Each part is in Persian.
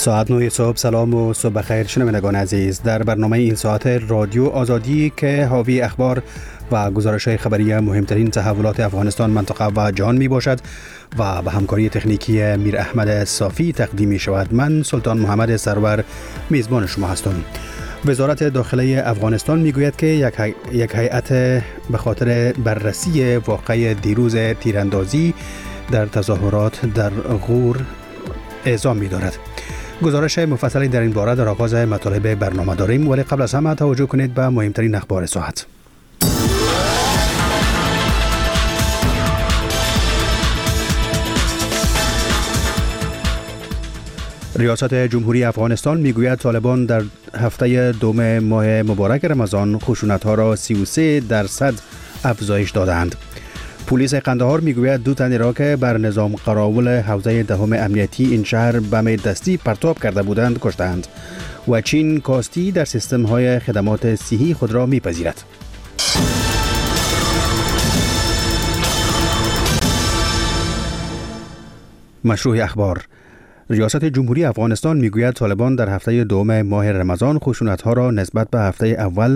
ساعت 9 صبح. سلام و صبح بخیر شنوندگان عزیز. در برنامه این ساعت رادیو آزادی که حاوی اخبار و گزارش‌های خبری مهمترین تحولات افغانستان، منطقه و جهان می باشد و به همکاری تکنیکی میر احمد صافی تقدیم می شود. من سلطان محمد سرور میزبان شما هستم. وزارت داخله افغانستان می گوید که یک هیئت به خاطر بررسی واقعه دیروز تیراندازی در تظاهرات در غور اعزام می دارد. گزارش مفصلی در این باره در آغاز مطالب برنامه داریم، ولی قبل از همه توجه کنید به مهمترین اخبار ساعت. ریاست جمهوری افغانستان میگوید طالبان در هفته دوم ماه مبارک رمضان خشونت‌ها را 33% افزایش دادند. پلیس قندهار میگوید 2 تن را که بر نظام قراول حوزه دهم امنیتی این شهر بم دستی پرتاب کرده بودند کشتند و چین کاستی در سیستم‌های خدمات صحی خود را میپذیرد. مشروع اخبار. ریاست جمهوری افغانستان میگوید طالبان در هفته دوم ماه رمضان خشونت‌ها را نسبت به هفته اول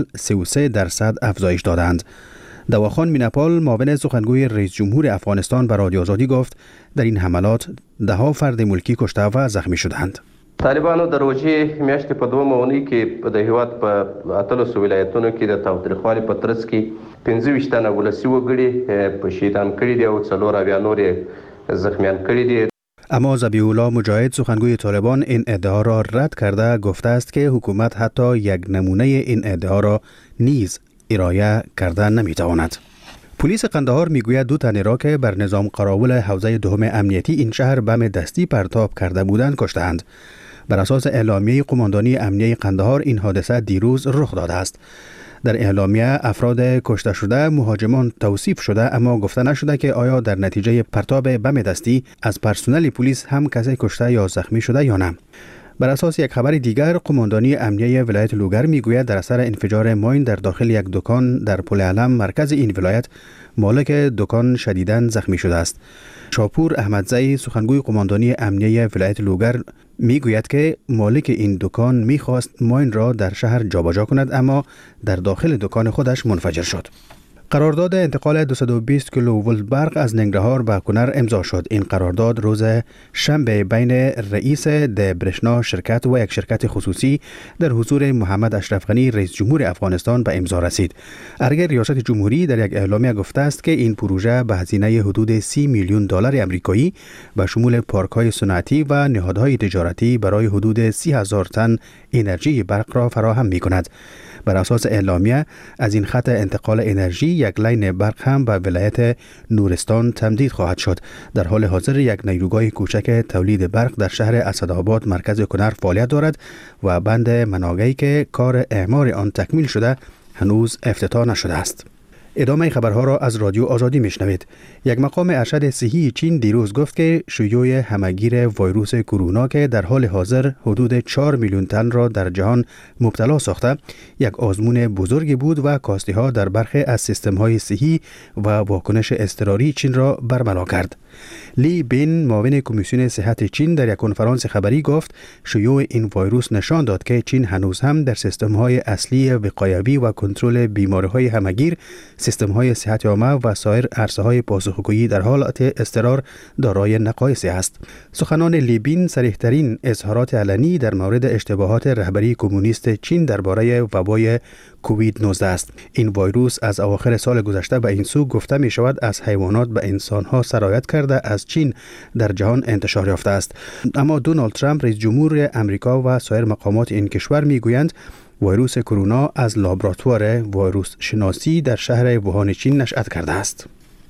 33% افزایش دادند. دواخان میناپال معاون سخنگوی رئیس جمهور افغانستان به رادیو آزادی گفت در این حملات 10 فرد ملکی کشته و زخمی شدند. طالبانو در روزي میاشتې په 2 ماونۍ کې د هیواد په 8 ولایتونو کې د تاوتریخوالي په ترڅ کې 25 تنه ولسی وګړي په شهیدان کړي دي او 4 بیا نور زخمیان کړي دي. اما ذبیح الله مجاهد سخنگوی طالبان این ادعا را رد کرده گفته است که حکومت حتی یک نمونه این ادعا را نیز ارائه کرده نمیتواند. پلیس قندهار میگوید 2 تن را که بر نظام قراول حوزه دهم امنیتی این شهر بم دستی پرتاب کرده بودند کشتند. بر اساس اعلامیه قماندانی امنیه قندهار این حادثه دیروز رخ داده است. در اعلامیه افراد کشته شده مهاجمان توصیف شده، اما گفته نشده که آیا در نتیجه پرتاب بم دستی از پرسنل پلیس هم کسی کشته یا زخمی شده یا نه. بر اساس یک خبر دیگر، قماندانی امنیه ولایت لوگر میگوید در اثر انفجار ماین در داخل یک دکان در پل علم مرکز این ولایت مالک دکان شدیداً زخمی شده است. شاپور احمدزئی سخنگوی قماندانی امنیه ولایت لوگر میگوید که مالک این دکان میخواست ماین را در شهر جابجا کند، اما در داخل دکان خودش منفجر شد. قرارداد انتقال 220 کیلوولت برق از ننگرهار به کنر امضا شد. این قرارداد روز شنبه بین رئیس دبرشنا شرکت و یک شرکت خصوصی در حضور محمد اشرف غنی رئیس جمهور افغانستان به امضا رسید. ارگه ریاست جمهوری در یک اعلامیه گفته است که این پروژه به هزینه حدود 30 میلیون دلار آمریکایی به شمول پارک‌های صنعتی و نهادهای تجارتی برای حدود 30,000 تن انرژی برق را فراهم می‌کند. بر اساس اعلامیه از این خط انتقال انرژی یک لین برق هم به ولایت نورستان تمدید خواهد شد. در حال حاضر یک نیروگاه کوچک تولید برق در شهر اسدآباد مرکز کنر فعالیت دارد و بند مناگی که کار اعمار آن تکمیل شده هنوز افتتاح نشده است. ادامه خبرها را از رادیو آزادی میشنوید. یک مقام ارشد صحی چین دیروز گفت که شیوع همهگیر ویروس کرونا که در حال حاضر حدود 4 میلیون تن را در جهان مبتلا ساخته یک آزمون بزرگی بود و کاستی‌ها در برخی از سیستم‌های صحی و واکنش اضطراری چین را برملا کرد. لی بین معاون کمیسیون صحت چین در یک کنفرانس خبری گفت شیوع این ویروس نشان داد که چین هنوز هم در سیستم‌های اصلی وقایوی و کنترل بیماری‌های همهگیر، سیستم‌های صحت عامه و سایر عرصه‌های پاسخگویی در حالت اضطرار دارای نقایصی است. سخنان لی بین صریح‌ترین اظهارات علنی در مورد اشتباهات رهبری کمونیست چین درباره وبای کووید 19 است. این ویروس از اواخر سال گذشته به این سو گفته می شود از حیوانات به انسان‌ها سرایت کرده از چین در جهان انتشار یافته است. اما دونالد ترامپ رئیس جمهور امریکا و سایر مقامات این کشور می گویند ویروس کرونا از لابراتوار ویروس شناسی در شهر ووهان چین نشأت کرده است.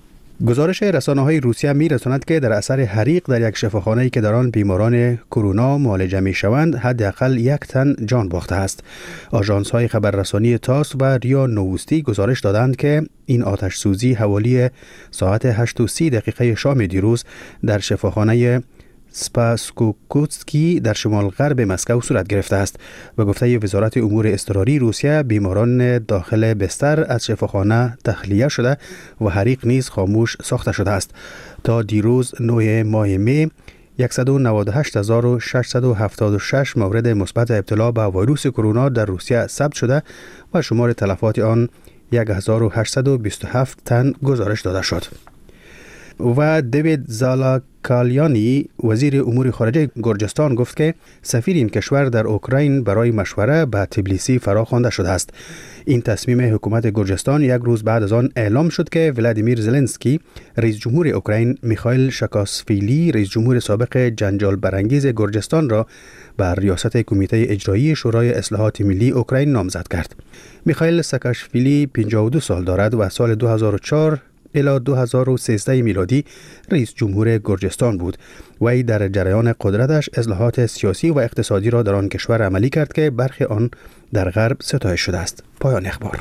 گزارش رسانه‌های روسیه می‌رساند که در اثر حریق در یک شفاخانه‌ای که در آن بیماران کرونا معالجه می‌شوند حداقل 1 تن جان باخته است. آژانس‌های خبررسانی تاس و ریا نووستی گزارش دادند که این آتش سوزی حوالی ساعت 8:30 شام دیروز در شفاخانه سپاسکوکوتسکی در شمال غرب مسکو صورت گرفته است. و گفته وزارت امور اضطراری روسیه بیماران داخل بستر از شفاخانه تخلیه شده و حریق نیز خاموش ساخته شده است. تا دیروز 9 ماه می 198,676 مورد مثبت ابتلا به ویروس کرونا در روسیه ثبت شده و شمار تلفات آن 1827 تن گزارش داده شد. و دیوید زالاکالیانی وزیر امور خارجه گرجستان گفت که سفیر این کشور در اوکراین برای مشوره به تبلیسی فراخوانده شده است. این تصمیم حکومت گرجستان یک روز بعد از آن اعلام شد که ولادیمیر زلنسکی رئیس جمهور اوکراین میخائیل شاکاسویلی رئیس جمهور سابق جنجال برانگیز گرجستان را بر ریاست کمیته اجرایی شورای اصلاحات ملی اوکراین نامزد کرد. میخائیل ساکاشویلی 52 سال دارد و سال 2004 الی 2013 میلادی رئیس جمهور گرجستان بود و ای در جریان قدرتش اصلاحات سیاسی و اقتصادی را در آن کشور عملی کرد که برخی آن در غرب ستایش شده است. پایان اخبار.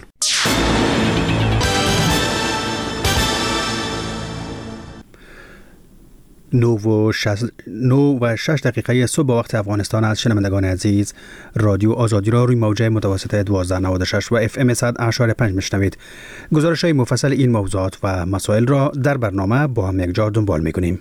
9:06 صبح وقت افغانستان از شنوندگان عزیز رادیو آزادی را روی موجه متوسط 1296 و FM 100.5 میشنوید. گزارش های مفصل این موضوعات و مسائل را در برنامه با هم یکجا دنبال میکنیم.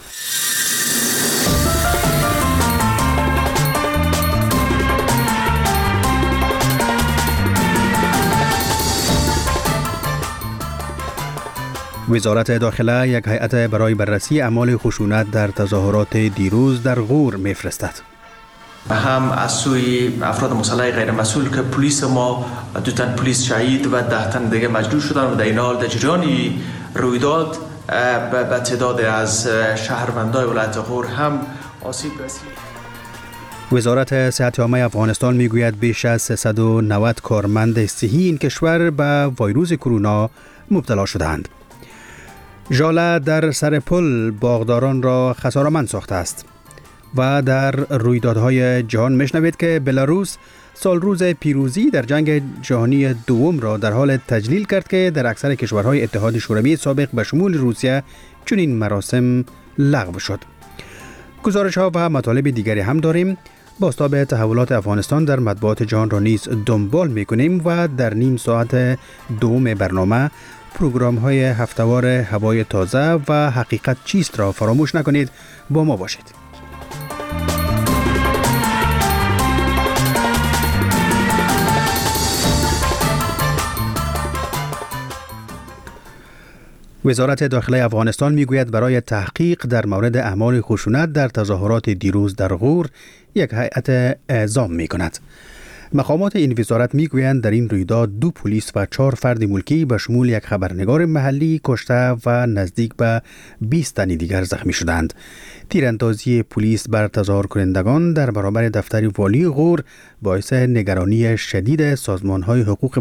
وزارت داخله یک هیئت برای بررسی اعمال خشونت در تظاهرات دیروز در غور میفرستد. هم از سوی افراد مسلح غیر مسئول که پلیس ما 2 تن پلیس شهید و 10 تن دیگه مجروح شدن و در این حال در جریان رویداد به تعداد از شهروندان ولایت غور هم آسیب رسید. وزارت صحت عامه افغانستان میگوید بیش از 390 کارمند صحی این کشور به ویروس کرونا مبتلا شدند. ژاله در سر پل باغداران را خساره‌مند ساخته است. و در رویدادهای جهان میشنوید که بلاروس سال روز پیروزی در جنگ جهانی دوم را در حال تجلیل کرد که در اکثر کشورهای اتحاد شوروی سابق به شمول روسیه چنین مراسم لغو شد. گزارش ها و مطالب دیگری هم داریم. بازتاب تحولات افغانستان در مطبوعات جهان را نیز دنبال میکنیم و در نیم ساعت دوم برنامه پروگرام های هفته‌وار هوای تازه و حقیقت چیست را فراموش نکنید. با ما باشید. وزارت داخله افغانستان میگوید برای تحقیق در مورد اعمال خشونت در تظاهرات دیروز در غور یک هیئت اعزام میکند. مقامات این وزارت میگویند در این رویداد 2 پلیس و 4 فرد ملکی به شمول یک خبرنگار محلی کشته و نزدیک به 20 تن دیگر زخمی شدند. تیراندازی پلیس بر تظاهر کنندگان در برابر دفتر والی غور باعث نگرانی شدید سازمان‌های حقوق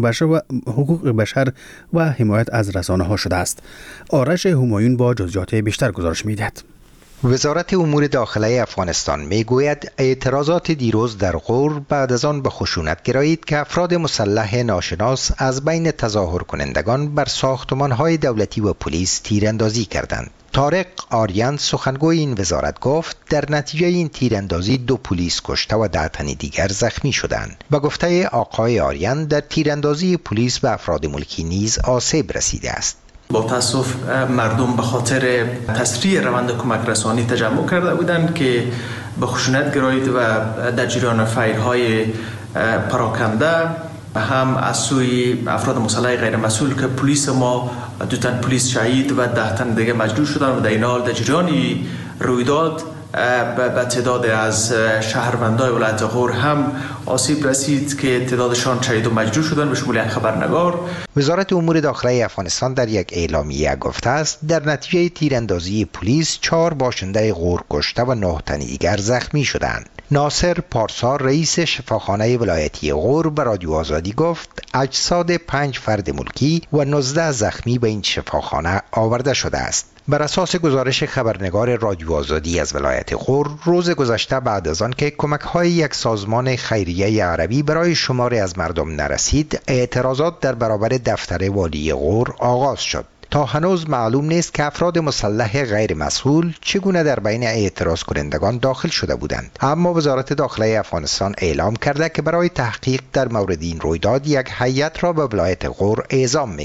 بشر و حمایت از رسانه‌ها شده است. آرش همایون با جزئیات بیشتر گزارش می‌دهد. وزارت امور داخله افغانستان میگوید اعتراضات دیروز در غور بعد از آن به خشونت گرایید که افراد مسلح ناشناس از بین تظاهر کنندگان بر ساختمان‌های دولتی و پلیس تیراندازی کردند. طارق آریان سخنگوی این وزارت گفت در نتیجه این تیراندازی 2 پلیس کشته و 10 تن دیگر زخمی شدند. به گفته آقای آریان در تیراندازی پلیس به افراد ملکی نیز آسیب رسیده است. با تاسف مردم به خاطر تسریع روند کمک رسانی تجمع کرده بودند که به خشونت گرایید و در جریان فایرهای پراکنده هم از سوی افراد مسلح غیر مسئول که پلیس ما 2 تن پلیس شهید و 10 تن دیگه مجروح شدن و در این حال در جریان رویداد به تعداد از شهروندان ولایت غور هم آسیب رسید که تعدادشان شهید و مجروح شدن به شمول یک خبرنگار. وزارت امور داخله افغانستان در یک اعلامیه گفته است در نتیجه تیراندازی پلیس 4 باشنده غور کشته و 9 تن دیگر زخمی شدند. ناصر پارسا رئیس شفاخانه ولایتی غور به رادیو آزادی گفت اجساد 5 فرد ملکی و 19 زخمی به این شفاخانه آورده شده است. بر اساس گزارش خبرنگار رادیو آزادی از ولایت غور روز گذشته بعد از آن که کمک‌های یک سازمان خیریه عربی برای شماری از مردم نرسید، اعتراضات در برابر دفتر والی غور آغاز شد. تا هنوز معلوم نیست که افراد مسلح غیر مسئول چگونه در بین اعتراض کنندگان داخل شده بودند. اما وزارت داخله افغانستان اعلام کرده که برای تحقیق در مورد این رویداد یک هیئت را به ولایت غور اعزام می‌کند.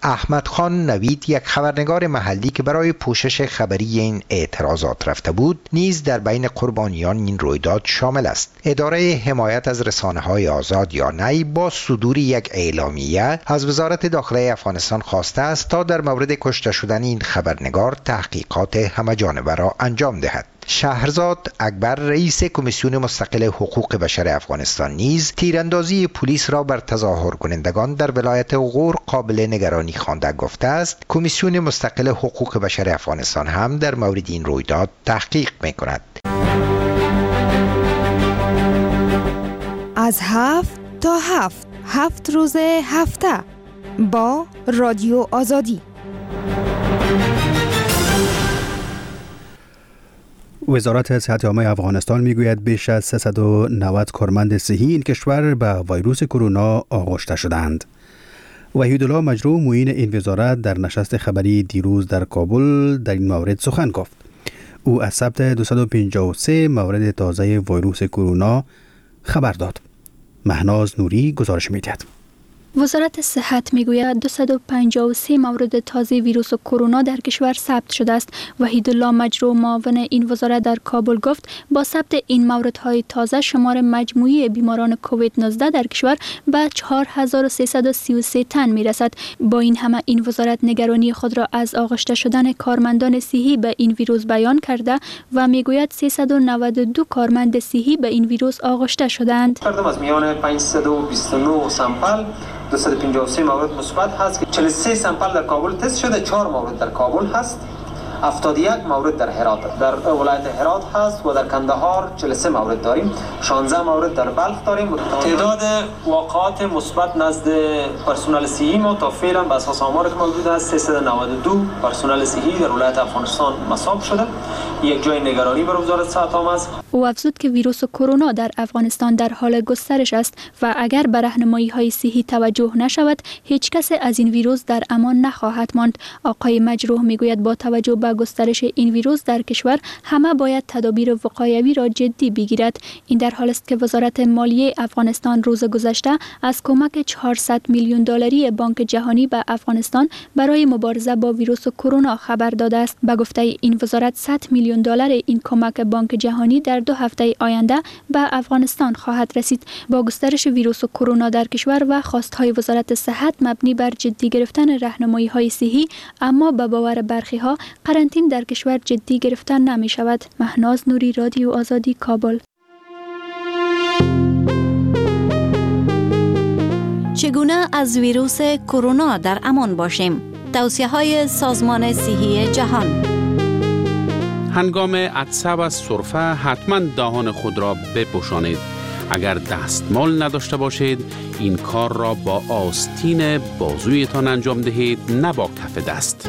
احمد خان نوید، یک خبرنگار محلی که برای پوشش خبری این اعتراضات رفته بود، نیز در بین قربانیان این رویداد شامل است. اداره حمایت از رسانه‌های آزاد یا نی با صدور یک اعلامیه از وزارت داخله افغانستان خواسته است تا در مورد کشته شدن این خبرنگار تحقیقات همه‌جانبه را انجام دهد. شهرزاد اکبر، رئیس کمیسیون مستقل حقوق بشر افغانستان، نیز تیراندازی پلیس را بر تظاهر کنندگان در ولایت غور قابل نگرانی خوانده گفته است کمیسیون مستقل حقوق بشر افغانستان هم در مورد این رویداد تحقیق می‌کند. از 7 تا 7 روز هفته با رادیو آزادی. وزارت صحت عامه افغانستان میگوید بیش از 390 کارمند صحی این کشور به ویروس کرونا آغشته شدند. وحیدالله مجروح معین این وزارت در نشست خبری دیروز در کابل در این مورد سخن گفت. او از ثبت 253 مورد تازه ویروس کرونا خبر داد. مهناز نوری گزارش می‌دهد. وزارت صحت میگوید 253 مورد تازه ویروس کرونا در کشور ثبت شده است. وحیدالله مجروح معاون این وزارت در کابل گفت با ثبت این موردهای تازه شمار مجموعی بیماران کووید 19 در کشور به 4333 تن میرسد. با این همه این وزارت نگرانی خود را از آغشته شدن کارمندان صحی به این ویروس بیان کرده و میگوید 392 کارمند صحی به این ویروس آغشته شدند. از میان 529 سامپل 253 مورد مثبت هست که 43 سامپل در کابل تست شده، 4 مورد در کابل هست، 71 مورد در هرات، در ولایت هرات هست و در کندهار 43 مورد داریم، 16 مورد در بلخ داریم. تعداد واقعات مثبت نزد پرسنل صحی ما تا فعلا به اساس آماری که موجود است 392 پرسنل صحی در ولایت افغانستان مصاب شده. یک جای نگرانی برای وزارت صحت عامه است. او افزود که ویروس کرونا در افغانستان در حال گسترش است و اگر به راهنمایی‌های صحی توجه نشود هیچ کس از این ویروس در امان نخواهد ماند. آقای مجروح میگوید با توجه به گسترش این ویروس در کشور همه باید تدابیر وقایوی را جدی بگیرد. این در حالی است که وزارت مالیه افغانستان روز گذشته از کمک 400 میلیون دلاری بانک جهانی به افغانستان برای مبارزه با ویروس کرونا خبر داده است. به گفته این وزارت 100 میلیون دلار این کمک بانک جهانی در 2 هفته آینده به افغانستان خواهد رسید. با گسترش ویروس کرونا در کشور و خواستهای وزارت صحت مبنی بر جدی گرفتن راهنمایی‌های صحی، اما به باور برخی‌ها قرنطینه در کشور جدی گرفتن نمی شود. مهناز نوری، رادیو آزادی، کابل. چگونه از ویروس کرونا در امان باشیم؟ توصیه‌های سازمان صحی جهان. هنگام عطسه و سرفه حتما دهان خود را بپوشانید. اگر دستمال نداشته باشید این کار را با آستین بازویتان انجام دهید، نه با کف دست.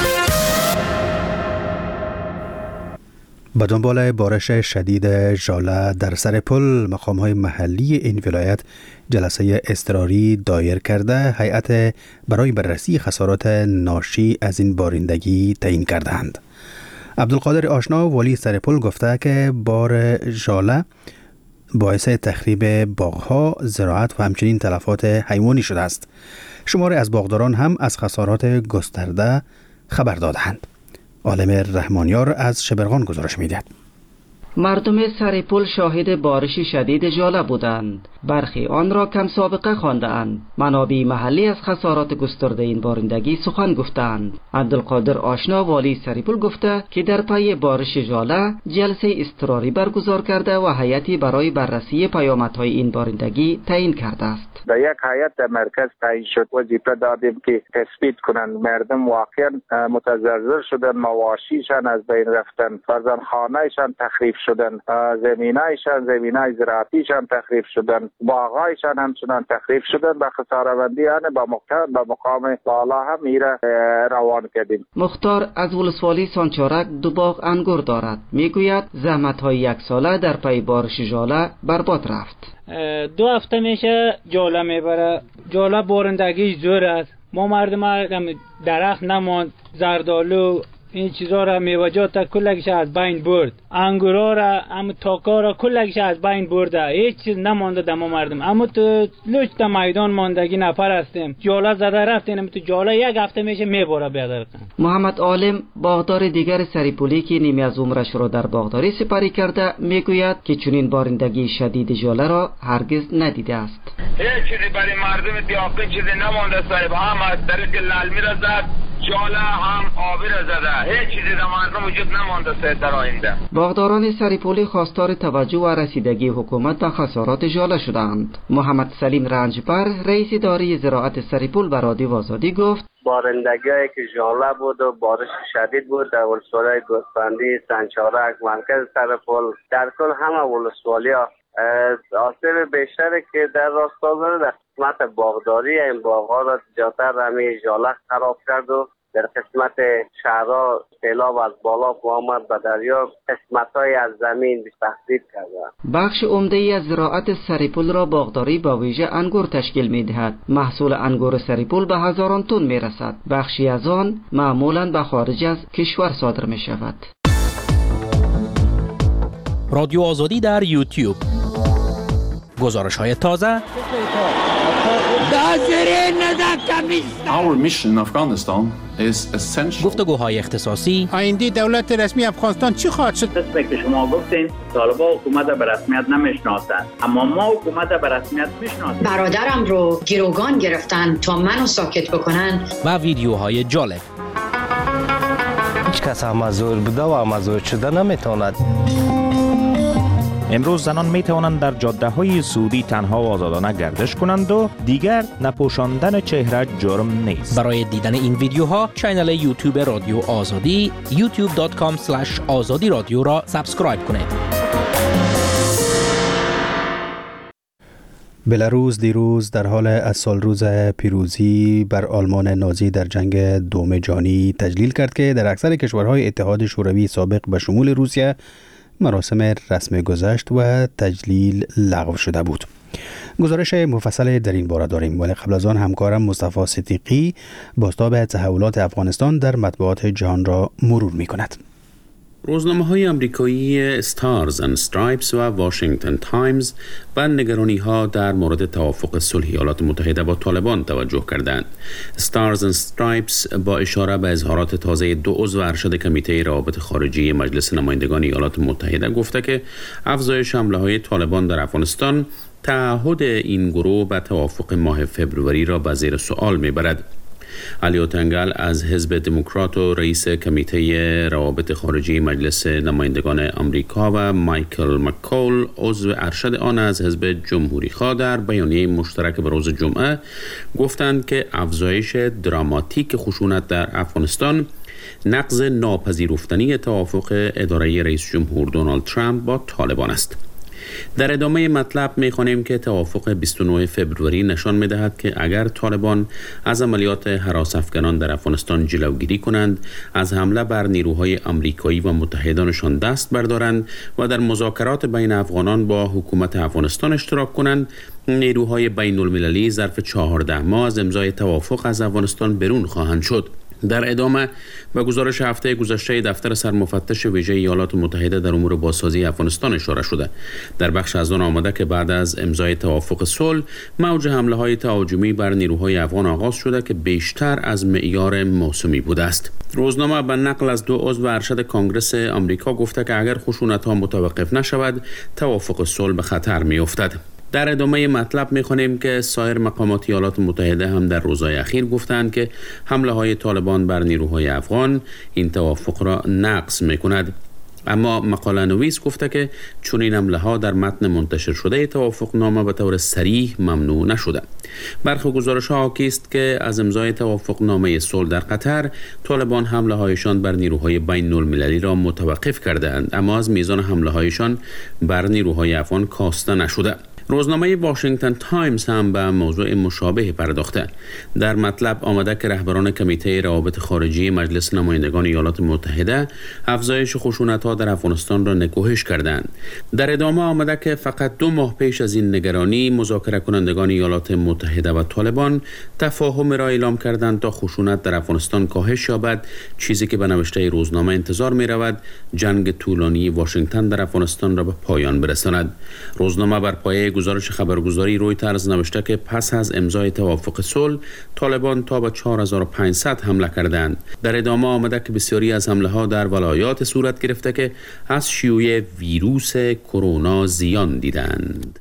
به دنبال بارش شدید ژاله در سر پل، مقام‌های محلی این ولایت جلسه اضطراری دایر کرده هیئت برای بررسی خسارات ناشی از این بارندگی تعیین کردند. عبدالقادر آشنا والی سر پل گفته که بار ژاله باعث تخریب باغ‌ها، زراعت و همچنین تلفات حیوانی شده است. شماری از باغداران هم از خسارات گسترده خبر دادند. عالم رحمانیار از شبرغان گزارش می‌دهد. مردم سر پل شاهد بارش شدید ژاله بودند. برخی آن را کم سابقه خواندند. منابع محلی از خسارات گسترده این بارندگی سخن گفتند. عبدالقادر آشنا والی سر پل گفته که در پی بارش ژاله جلسه اضطراری برگزار کرده و هیئتی برای بررسی پیامدهای این بارندگی تعیین کرده است. در یک هیئت در مرکز تعیین شد، وظیفه دادیم که تثبیت کنند مردم واقعا متضرر شدن، مواشیشان از بین رفتن، فرزندخانه‌شان تخریب شدن، زمینایشان، زمینای زراعتیشان تخریب شدن، باغایشان همچنان تخریب شدن. به خساره‌بندی آن با مقام بالا هم میره روان کردیم. مختار از ولسوالی سانچارک 2 باغ انگور دارد. میگوید زحمت‌های 1 ساله در پی بارش ژاله برباد رفت. 2 هفته میشه ژاله میبره. ژاله بارندگی زور است. ما مردم درخت نماند، زردالو، این چیزا را میوجات کلش از بین برد. انگورا را ام تاکا را کلش از بین برده. هیچ چیز نمانده دما مردم. اما تو لشت میدان ماندگی نفر هستیم. جالا زده رفتیم تو جالا یک هفته میشه میبره بیادر. محمد عالم باغدار دیگر سریپولی که نیمی از عمرش را در باغداری سپری کرده میگوید که چنین بارندگی شدید ژاله را هرگز ندیده است. هیچ چیزی برای مردم دیاقه چیزی نمانده صاحب. هم از طریق للمی را زد، ژاله هم آبی را زده. هیچ چیزی در مردم وجود نمانده صاحب در آینده. باغداران سریپولی خواستار توجه و رسیدگی حکومت به خسارات ژاله شدند. محمد سلیم رنجبر رئیس اداره زراعت سریپول به رادیو آزادی گفت بارندگی که ژاله بود و بارش شدید بود در ولسوالی گوسفندی، سنچارک، مرکز سریپول، در کل همه ولسوالیا آسیب بیشتری که در راستا داره در قسمت باغداری این باغ‌ها را زیادتر همین ژاله خراب کرد و در قسمت شهرها سیلاب از بالا آمد به دریا قسمت‌های از زمین تخریب کرده. بخش عمده‌ای از زراعت سریپول را باغداری با ویژه انگور تشکیل می‌دهد. محصول انگور سریپول به هزاران تن می‌رسد. بخشی از آن معمولاً به خارج از کشور صادر می‌شود. رادیو آزادی در یوتیوب. گزارش‌های تازه. Our mission in Afghanistan is essential. گفتگوهای اختصاصی. آینده دولت رسمی افغانستان چی خواهد شد؟ قسمی که شما گفتین طالبان حکومت به رسمیت نمیشناسند، اما ما حکومت به رسمیت میشناسیم. برادرم رو گروگان گرفتن تا منو ساکت بکنن. و ویدیوهای جالب. هیچ کس مزور بوده و مزور شده نمیتواند. امروز زنان می توانند در جاده های سعودی تنها و آزادانه گردش کنند و دیگر نپوشاندن چهره جرم نیست. برای دیدن این ویدیوها کانال یوتیوب رادیو آزادی youtube.com/azadi رادیو را سابسکرایب کنید. بلاروس دیروز در حال از سالروز پیروزی بر آلمان نازی در جنگ دوم جهانی تجلیل کرد که در اکثر کشورهای اتحاد شوروی سابق به شمول روسیه مراسم رسم گذشت و تجلیل لغو شده بود. گزارش مفصل در این باره داریم، ولی قبل از آن همکارم مصطفی صدیقی بازتاب تحولات افغانستان در مطبوعات جهان را مرور می کند. روزنامه‌های آمریکایی استارز اند استرایپس و واشنگتن تایمز به نگرانی‌ها در مورد توافق صلح ایالات متحده با طالبان توجه کردند. استارز اند استرایپس با اشاره به اظهارات تازه دو عضو ارشد کمیته روابط خارجی مجلس نمایندگان ایالات متحده گفته که افزایش حمله‌های طالبان در افغانستان تعهد این گروه به توافق ماه فبروری را به زیر سوال می‌برد. الیوت انگل از حزب دموکرات و رئیس کمیته روابط خارجی مجلس نمایندگان آمریکا و مایکل مکول عضو ارشد آن از حزب جمهوری خواه در بیانیه مشترک به روز جمعه گفتند که افزایش دراماتیک خشونت در افغانستان نقض ناپذیرفتنی توافق اداره رئیس جمهور دونالد ترامپ با طالبان است. در ادامه مطلب می‌خوانیم که توافق 29 فبروری نشان می‌دهد که اگر طالبان از عملیات هراس افغانان در افغانستان جلوگیری کنند، از حمله بر نیروهای آمریکایی و متحدانشان دست بردارند و در مذاکرات بین افغانان با حکومت افغانستان اشتراک کنند، نیروهای بین المللی ظرف 14 ماه از امضای توافق از افغانستان برون خواهند شد. در ادامه به گزارش هفته گذشته دفتر سرمفتش ویژه ایالات متحده در امور بازسازی افغانستان اشاره شده. در بخش از آن آمده که بعد از امضای توافق صلح موج حمله‌های تهاجمی بر نیروهای افغان آغاز شده که بیشتر از معیار موسمی بوده است. روزنامه به نقل از دو عضو ارشد کانگرس آمریکا گفته که اگر خشونت‌ها متوقف نشود، توافق صلح به خطر می‌افتد. در ادامه مطلب می‌خوانیم که سایر مقامات ایالات متحده هم در روزهای اخیر گفتند که حمله‌های طالبان بر نیروهای افغان این توافق را نقض می‌کند. اما مقاله نویس گفته که چون این حمله‌ها در متن منتشر شده توافق نامه به طور صریح ممنوع نشده. برخی گزارش‌ها حاکی است که از امضای توافق نامه صلح در قطر طالبان حمله‌هایشان بر نیروهای بین المللی را متوقف کرده‌اند، اما از میزان حمله‌هایشان بر نیروهای افغان کاسته نشده. روزنامه واشنگتن تایمز هم به موضوع مشابه پرداخته. در مطلب آمده که رهبران کمیته روابط خارجی مجلس نمایندگان ایالات متحده افزایش خشونت‌ها در افغانستان را نکوهش کردند. در ادامه آمده که فقط 2 ماه پیش از این نگرانی مذاکره کنندگان ایالات متحده و طالبان تفاهم را اعلام کردند تا خشونت در افغانستان کاهش یابد، چیزی که به نوشته روزنامه انتظار می رود جنگ طولانی واشنگتن در افغانستان را به پایان برساند. روزنامه بر پایه گزارش خبرگزاری رویترز نوشته که پس از امضای توافق صلح طالبان تا به 4500 حمله کردند. در ادامه آمده که بسیاری از حمله ها در ولایات صورت گرفته که از شیوع ویروس کرونا زیان دیدند.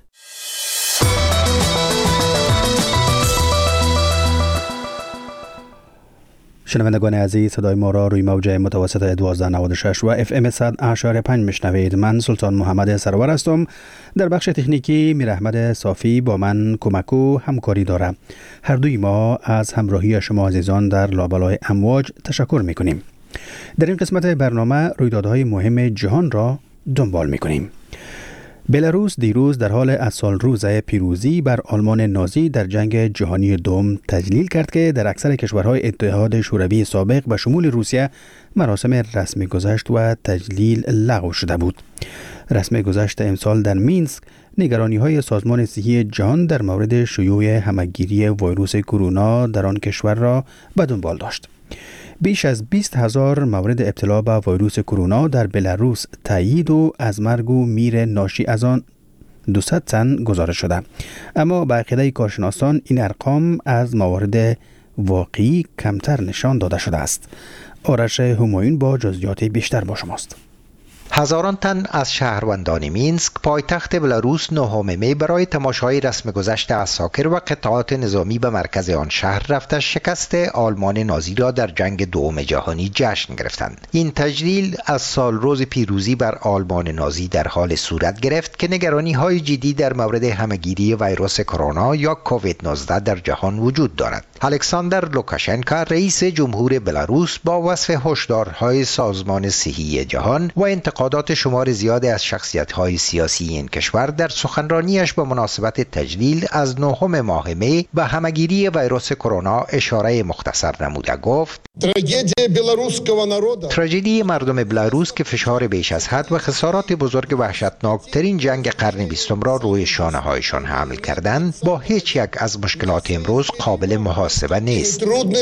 شنوندگان عزیز، صدای ما را روی موج متوسط 1296 و FM 100.5 میشنوید. من سلطان محمد سرور هستم. در بخش تکنیکی میر احمد صافی با من کمک و همکاری دارم. هر دوی ما از همراهی شما عزیزان در لابلای امواج تشکر میکنیم. در این قسمت برنامه رویدادهای مهم جهان را دنبال میکنیم. بلاروس دیروز در حال از سال روز پیروزی بر آلمان نازی در جنگ جهانی دوم تجلیل کرد که در اکثر کشورهای اتحاد شوروی سابق به شمول روسیه مراسم رسم گذشت و تجلیل لغو شده بود. رسم گذشت امسال در مینسک نگرانی‌های سازمان صحی جهان در مورد شیوع همه‌گیری ویروس کرونا در آن کشور را به دنبال داشت. بیش از 20,000 مورد ابتلا به ویروس کرونا در بلاروس تایید و از مرگ و میر ناشی از آن 200 تن گزارش شده. اما به عقیده کارشناسان این ارقام از موارد واقعی کمتر نشان داده شده است. آرش همایون با جزئیات بیشتر با شماست. هزاران تن از شهروندان مینسک پایتخت بلاروس 9 می برای تماشای رسم گذشت عساکر و قطعات نظامی به مرکز آن شهر رفته شکست آلمان نازی را در جنگ دوم جهانی جشن گرفتند. این تجلیل از سال روز پیروزی بر آلمان نازی در حال صورت گرفت که نگرانی‌های جدی در مورد همه‌گیری ویروس کرونا یا کووید 19 در جهان وجود دارد. الکساندر لوکاشنکا رئیس جمهور بلاروس با وصف هشدارهای سازمان صحی جهان و انتقادات شمار زیادی از شخصیت‌های سیاسی این کشور در سخنرانیش به مناسبت تجلیل از 9 ماه می به همه‌گیری ویروس کرونا اشاره مختصر نموده گفت: تراژدی مردم بلاروس که فشار بیش از حد و خسارات بزرگ وحشتناکترین جنگ قرن 20 را روی شانه‌هایشان حمل کردند با هیچ یک از مشکلات امروز قابل محاسبه نیست.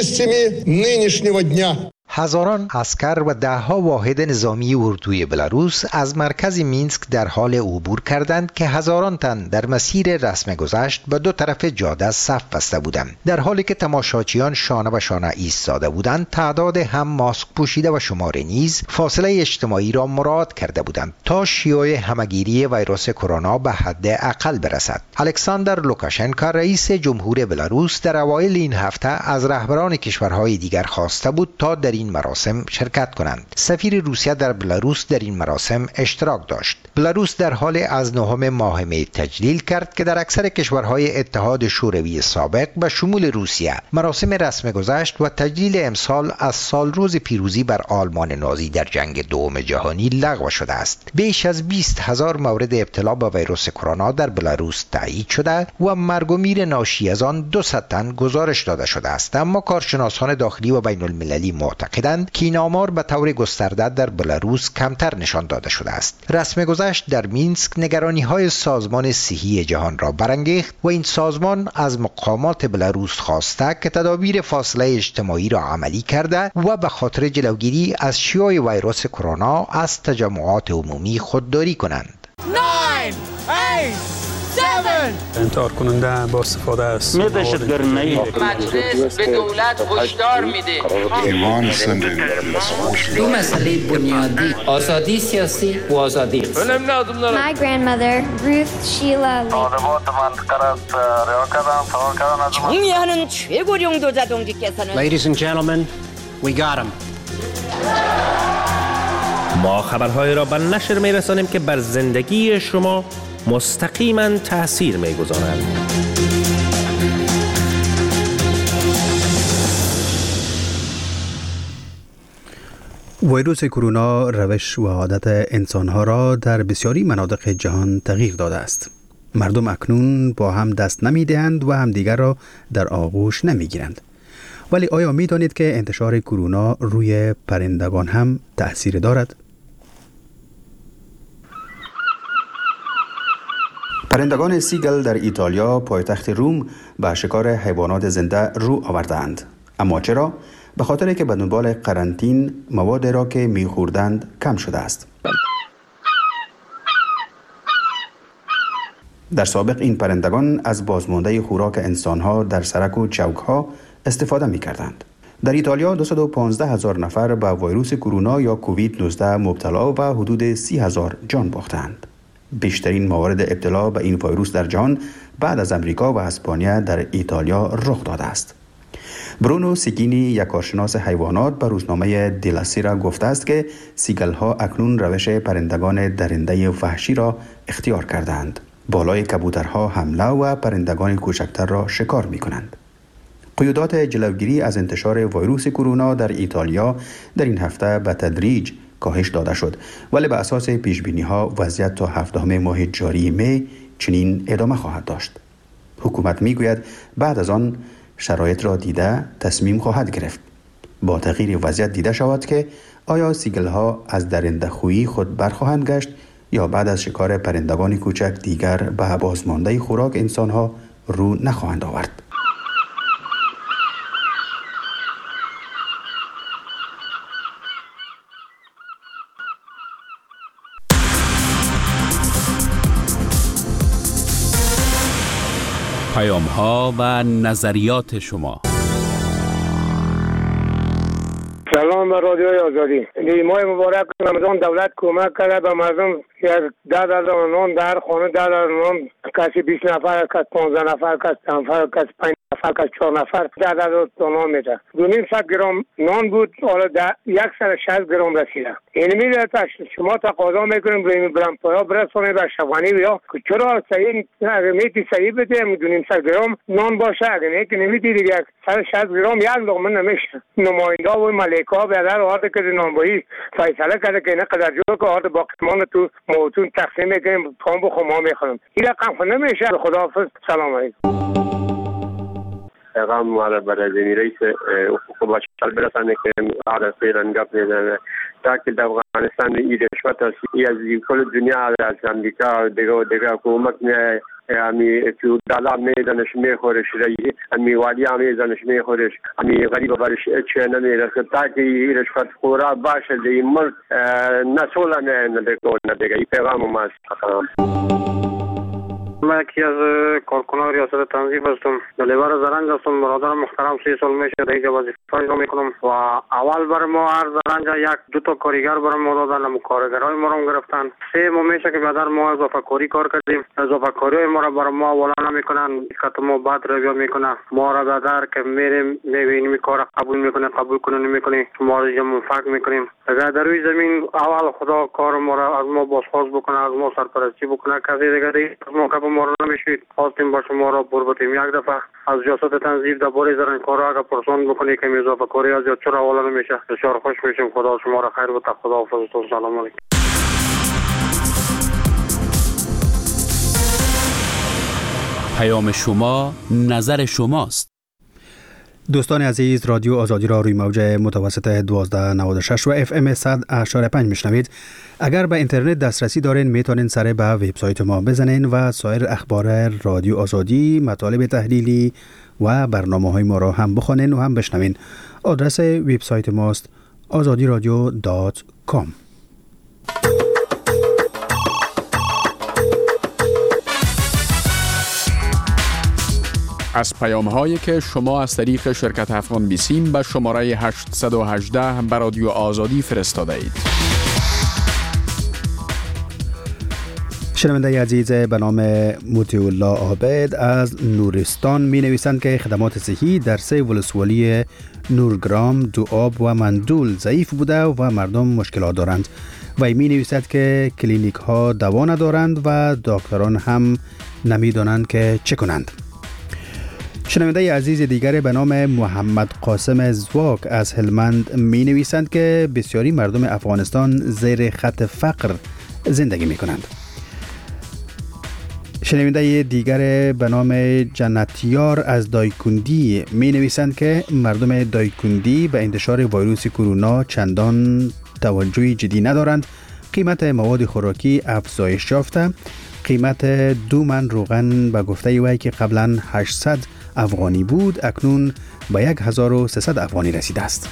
هزاران عسکر و دهها واحد نظامی اردوی بلاروس از مرکز مینسک در حال عبور کردند که هزاران تن در مسیر رسم گذشت به 2 طرف جاده صف بسته بودند. در حالی که تماشاچیان شانه به شانه ایستاده بودند، تعداد هم ماسک پوشیده و شماری نیز فاصله اجتماعی را مراعات کرده بودند تا شیوع همه‌گیری ویروس کرونا به حد اقل برسد. الکساندر لوکاشنکا رئیس جمهور بلاروس در اوایل این هفته از رهبران کشورهای دیگر خواسته بود تا در این مراسم شرکت کنند. سفیر روسیه در بلاروس در این مراسم اشتراک داشت. بلاروس در حال از 9 ماه می تجلیل کرد که در اکثر کشورهای اتحاد شوروی سابق به شمول روسیه مراسم رسم گذشت و تجلیل امسال از سال روز پیروزی بر آلمان نازی در جنگ دوم جهانی لغو شده است. بیش از 20,000 مورد ابتلا به ویروس کرونا در بلاروس تایید شده و مرگ و میر ناشی از آن 200 تن گزارش داده شده است. اما کارشناسان داخلی و بین المللی معتقدند که این آمار به طور گسترده در بلاروس کمتر نشان داده شده است. رسم گذشت در مینسک نگرانی‌های سازمان صحی جهان را برانگیخت و این سازمان از مقامات بلاروس خواسته که تدابیر فاصله اجتماعی را عملی کرده و به خاطر جلوگیری از شیوع ویروس کرونا از تجمعات عمومی خودداری کنند. 9 8 7 انتحار کننده با استفاده از مجلس به دولت هشدار میده. دو مسئله بنیادی: آزادی سیاسی و آزادی اقتصادی. My grandmother, Ruth Sheila 총리하는 최고령 도자동지께서는 Ladies and gentlemen, we got him. ما خبرهای را به نشر می‌رسانیم که بر زندگی شما مستقیما تأثیر می‌گذارند. ویروس کرونا روش و عادت انسانها را در بسیاری مناطق جهان تغییر داده است. مردم اکنون با هم دست نمی‌دهند و همدیگر را در آغوش نمی‌گیرند. ولی آیا می‌دانید که انتشار کرونا روی پرندگان هم تأثیر دارد؟ پرندگان سیگل در ایتالیا پایتخت روم به شکار حیوانات زنده رو آوردند. اما چرا؟ به خاطر که به دنبال قرنطین مواد را که می‌خوردند کم شده است. در سابق این پرندگان از بازمانده خوراک انسان‌ها در سرک و چوک‌ها استفاده می‌کردند. در ایتالیا 215,000 نفر به ویروس کرونا یا کووید 19 مبتلا و حدود 30,000 جان باختند. بیشترین موارد ابتلا به این ویروس در جهان بعد از امریکا و اسپانیا در ایتالیا رخ داده است. برونو سیگینی، یک کارشناس حیوانات، به روزنامه دیلاسیرا گفته است که سیگل‌ها اکنون روش پرندگان درنده وحشی را اختیار کردند. بالای کبوترها حمله و پرندگان کوچکتر را شکار می‌کنند. قیودات جلوگیری از انتشار ویروس کرونا در ایتالیا در این هفته به تدریج کاهش داده شد، ولی به اساس پیشبینی‌ها وضعیت تا 17 ماه جاری می چنین ادامه خواهد داشت. حکومت می‌گوید بعد از آن شرایط را دیده تصمیم خواهد گرفت. با تغییر وضعیت دیده شود که آیا سیگل‌ها از درنده خویی خود برخواهند گشت یا بعد از شکار پرندگان کوچک دیگر به بازمانده خوراک انسان‌ها رو نخواهند آورد. پیام‌ها و نظریات شما. سلام به رادیوی آزادی. ماه مبارک رمضان دولت کمک کرده به مردم، یک 10,000 نان در خانه، 10,000 نان، کسی 20 نفر، کسی 15 نفر، کسی 10 نفر، کسی 5 نفر، کسی 4 نفر 10,000 نان میده. 2.5 گرم نان بود، حالا 160 گرم رسیده. یعنی میره شما تقاضا میکنیم بریم بلندپایا برسونه به شوانی بیا که چرا صحیح اگه میتی صحیح بده 2.5 گرم نان باشه، اگه نه که نمیتی دیگه 160 گرم یک لقمه نمیشه. نماینده و ملکا بیادر آرده که نانبایی فیصله کرده که اینه قدر جو که آرده باقیمان تو موتون تقسیم میکنیم پام بخو ما میخورم. این رقم خود نمیشه. خداحافظ. سلام علیکم. پیغام مال برای رئیس حکومت برسانه که آره فعلا گپ میزنه تا که در افغانستان این رشوت از کل دنیا از امریکا دیگه حکومت میاد امی فیودالا میدانش میخورش رایی امی والی میدانش میخورش امی غریب برش چه نمیرسه تا که این رشوت خورا باشه در این ملک نسولا نه دیگه این پیغام ما است. من یکی از کارکنان ریاست تنظیم هستم. دلیور زرنج هستم. برادر محترم 3 سال میشه در اینجا وظیفه اجرا میکنم و اول بر ما هر زرنج 1-2 تا کارگر بر ما دادن، کارگرای ما رو گرفتن. 3 ماه میشه که بعد ما اضافه کاری کار کردیم. اضافه کاری ما رو بر ما اولا نمیکنن، که ما بعد رو میکنن. ما را بعد که میریم میبینیم کار قبول میکنه، قبول کنه نمیکنه، ما رو منفعت میکنیم. اگر در روی زمین اول خدا کار ما را از ما بازخواست بکنه، از ما سرپرستی بکنه، کسی دیگه ما ما را نمیشید خواستیم با شما را بربطیم یک دفعه از جاسات تنظیف درباره زرنگ کارا اگر پرسان بکنی که اضافه کاری از یا چرا اولا نمیشه. بسیار خوش میشیم. خدا شما را خیر بده. خدا حافظتون. سلام علیکم. پیام شما نظر شماست. دوستان عزیز، رادیو آزادی را روی موج متوسط 1296 و FM 100.5 میشنوید. اگر به اینترنت دسترسی دارین میتونین سر به وبسایت ما بزنین و سایر اخبار رادیو آزادی، مطالب تحلیلی و برنامه‌های ما را هم بخونین و هم بشنوین. آدرس وبسایت ماست azadiradio.com. از پیام‌هایی که شما از طریق شرکت افغان بیسیم به شماره 818 به رادیو آزادی فرستاده اید. شنونده عزیز به نام موتی الله عابد از نورستان می نویسند که خدمات صحی در 3 ولسوالی نورگرام، دوآب و مندول ضعیف بوده و مردم مشکلات دارند. و می نویسد که کلینیک ها دوا ندارند و دکتران هم نمی دانند که چه کنند. شنونده عزیز دیگر به نام محمد قاسم زواک از هلمند می نویسند که بسیاری مردم افغانستان زیر خط فقر زندگی می کنند. شنونده دیگر به نام جنتیار از دایکندی می نویسند که مردم دایکندی به انتشار ویروس کرونا چندان توجه جدی ندارند. قیمت مواد خوراکی افزایش یافته. قیمت 2 من روغن به گفته وی که قبلا 800 افغانی بود اکنون به 1300 افغانی رسیده است.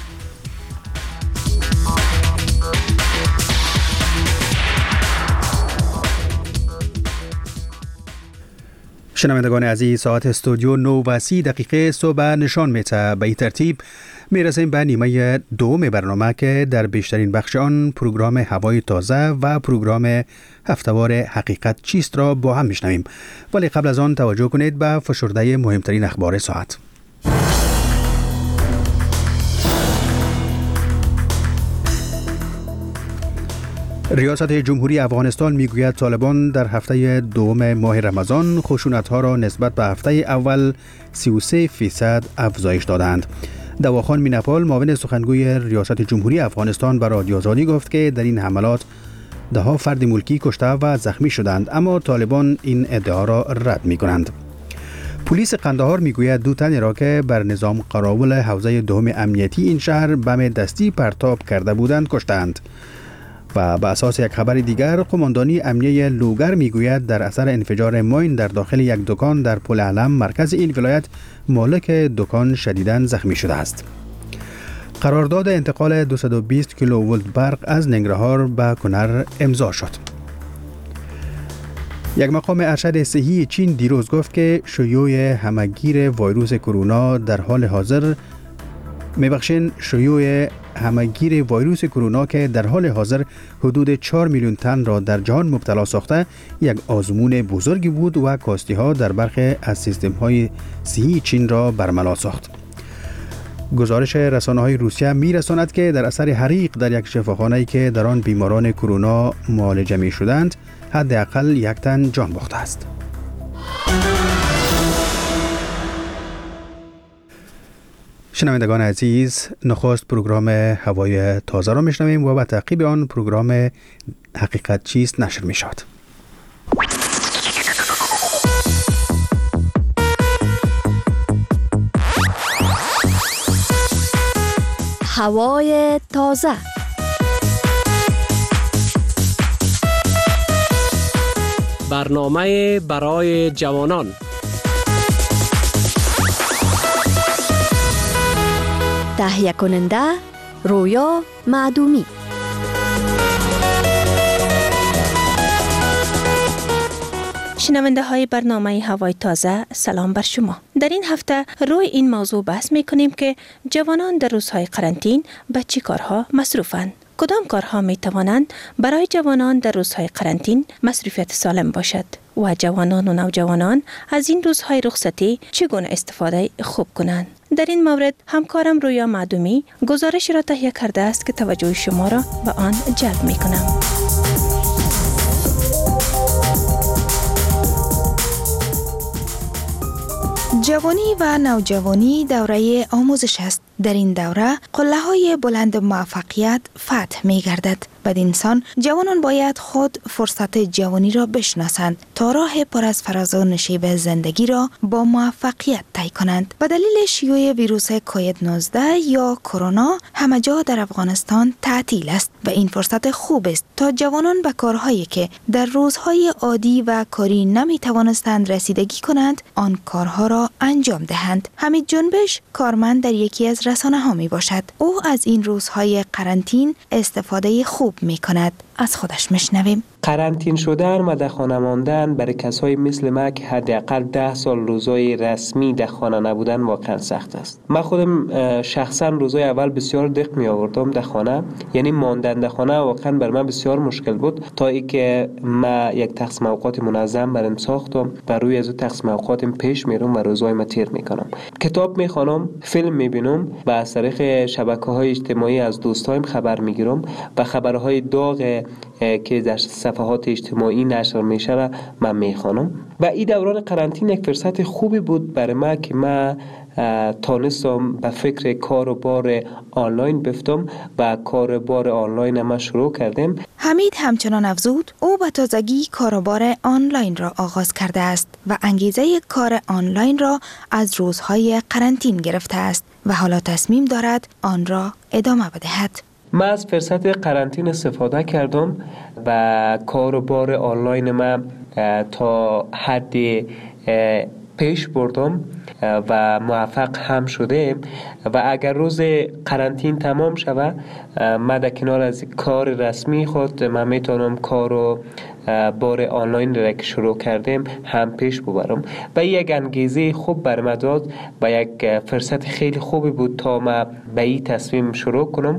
شنوندگان عزیز، ساعت استودیو 9:30 صبح نشان میده. به این ترتیب میرسیم به نیمه دوم برنامه که در بیشترین بخش آن پروگرام هوای تازه و پروگرام هفتهوار حقیقت چیست را با هم میشنویم. ولی قبل از آن توجه کنید به فشرده مهمترین اخبار ساعت. ریاست جمهوری افغانستان میگوید طالبان در هفته دوم ماه رمضان خشونت‌ها را نسبت به هفته اول 33% افزایش دادند. دواخان مینپال معاون سخنگوی ریاست جمهوری افغانستان به رادیو آزادی گفت که در این حملات 10 فرد ملکی کشته و زخمی شدند، اما طالبان این ادعا را رد می‌کنند. پلیس قندهار میگوید 2 تن را که بر نظام قراول حوزه دوم امنیتی این شهر بم دستی پرتاب کرده بودند کشتند. و به اساس یک خبر دیگر، قماندانی امنیه لوگر میگوید در اثر انفجار ماین در داخل یک دکان در پل علم مرکز این ولایت مالک دکان شدیداً زخمی شده است. قرارداد انتقال 220 کیلوولت برق از ننگرهار به کنر امضا شد. یک مقام ارشد صحی چین دیروز گفت که شیوع همهگیر ویروس کرونا در حال حاضر که در حال حاضر حدود 4 میلیون تن را در جهان مبتلا ساخته یک آزمون بزرگی بود و کاستی ها در برخی از سیستم های صحی چین را برملا ساخت. گزارش رسانه های روسیه می رساند که در اثر حریق در یک شفاخانه‌ای که در آن بیماران کرونا معالجه می شدند حداقل 1 تن جان باخته است. شنوندگان عزیز، نخست پروگرام هوای تازه را میشنویم و به تعقیب آن پروگرام حقیقت چیست نشر می شود. هوای تازه. برنامه برای جوانان. تهیه کننده رویا معدومی. شنونده های برنامه هوای تازه، سلام بر شما. در این هفته روی این موضوع بحث می کنیم که جوانان در روزهای قرنطین به چه کارها مصروفند. کدام کارها می توانند برای جوانان در روزهای قرنطین مصروفیت سالم باشد و جوانان و نوجوانان از این روزهای رخصتی چگونه استفاده خوب کنند؟ در این مورد همکارم رویا معدومی گزارش را تهیه کرده است که توجه شما را به آن جلب می کنم. جوانی و نوجوانی دوره آموزش است. در این دوره قله‌های بلند موفقیت فتح می‌گردد. بدین سان جوانان باید خود فرصت جوانی را بشناسند تا راه پر از فراز و نشیب زندگی را با موفقیت طی کنند. به دلیل شیوع ویروس کووید 19 یا کرونا همه جا در افغانستان تعطیل است و این فرصت خوب است تا جوانان به کارهایی که در روزهای عادی و کاری نمی توانستند رسیدگی کنند آن کارها را انجام دهند. حمید جنبش کارمند در یکی از رسانه‌ها می باشد. او از این روزهای قرنطین استفاده خوب می کند. از خودش میشنویم. قرنطین شدن و در خانه ماندن برای کسایی مثل ما که حداقل 10 سال روزای رسمی در خانه نبودن واقعا سخت است. من خودم شخصا روزای اول بسیار دق می آوردم در خانه، یعنی ماندن در خانه واقعا بر من بسیار مشکل بود تا اینکه من یک تقسیم اوقات منظم برام ساختم و روی از تقسیم اوقاتم پیش میرم و روزای ما تیر میکنم. کتاب میخوانم، فیلم میبینم و از طریق شبکه‌های اجتماعی از دوستایم خبر میگیرم و خبرهای داغ که در صفحات اجتماعی نشر میشه را من میخوانم و این دوران قرنطین یک فرصت خوبی بود برای من که من تانستم به فکر کار و بار آنلاین بفتم و کار و بار آنلاین ما شروع کردیم. حمید همچنان افزود او به تازگی کار و بار آنلاین را آغاز کرده است و انگیزه کار آنلاین را از روزهای قرنطین گرفته است و حالا تصمیم دارد آن را ادامه بدهد. من از فرصت قرنطین استفاده کردم و کار و بار آنلاین ما تا حد پیش بردم و موفق هم شده و اگر روز قرنطین تمام شود من در کنار از کار رسمی خود من میتونم کار و بار آنلاین را که شروع کردیم هم پیش ببرم و یک انگیزه خوب برام داد و یک فرصت خیلی خوبی بود تا من به این تصمیم شروع کنم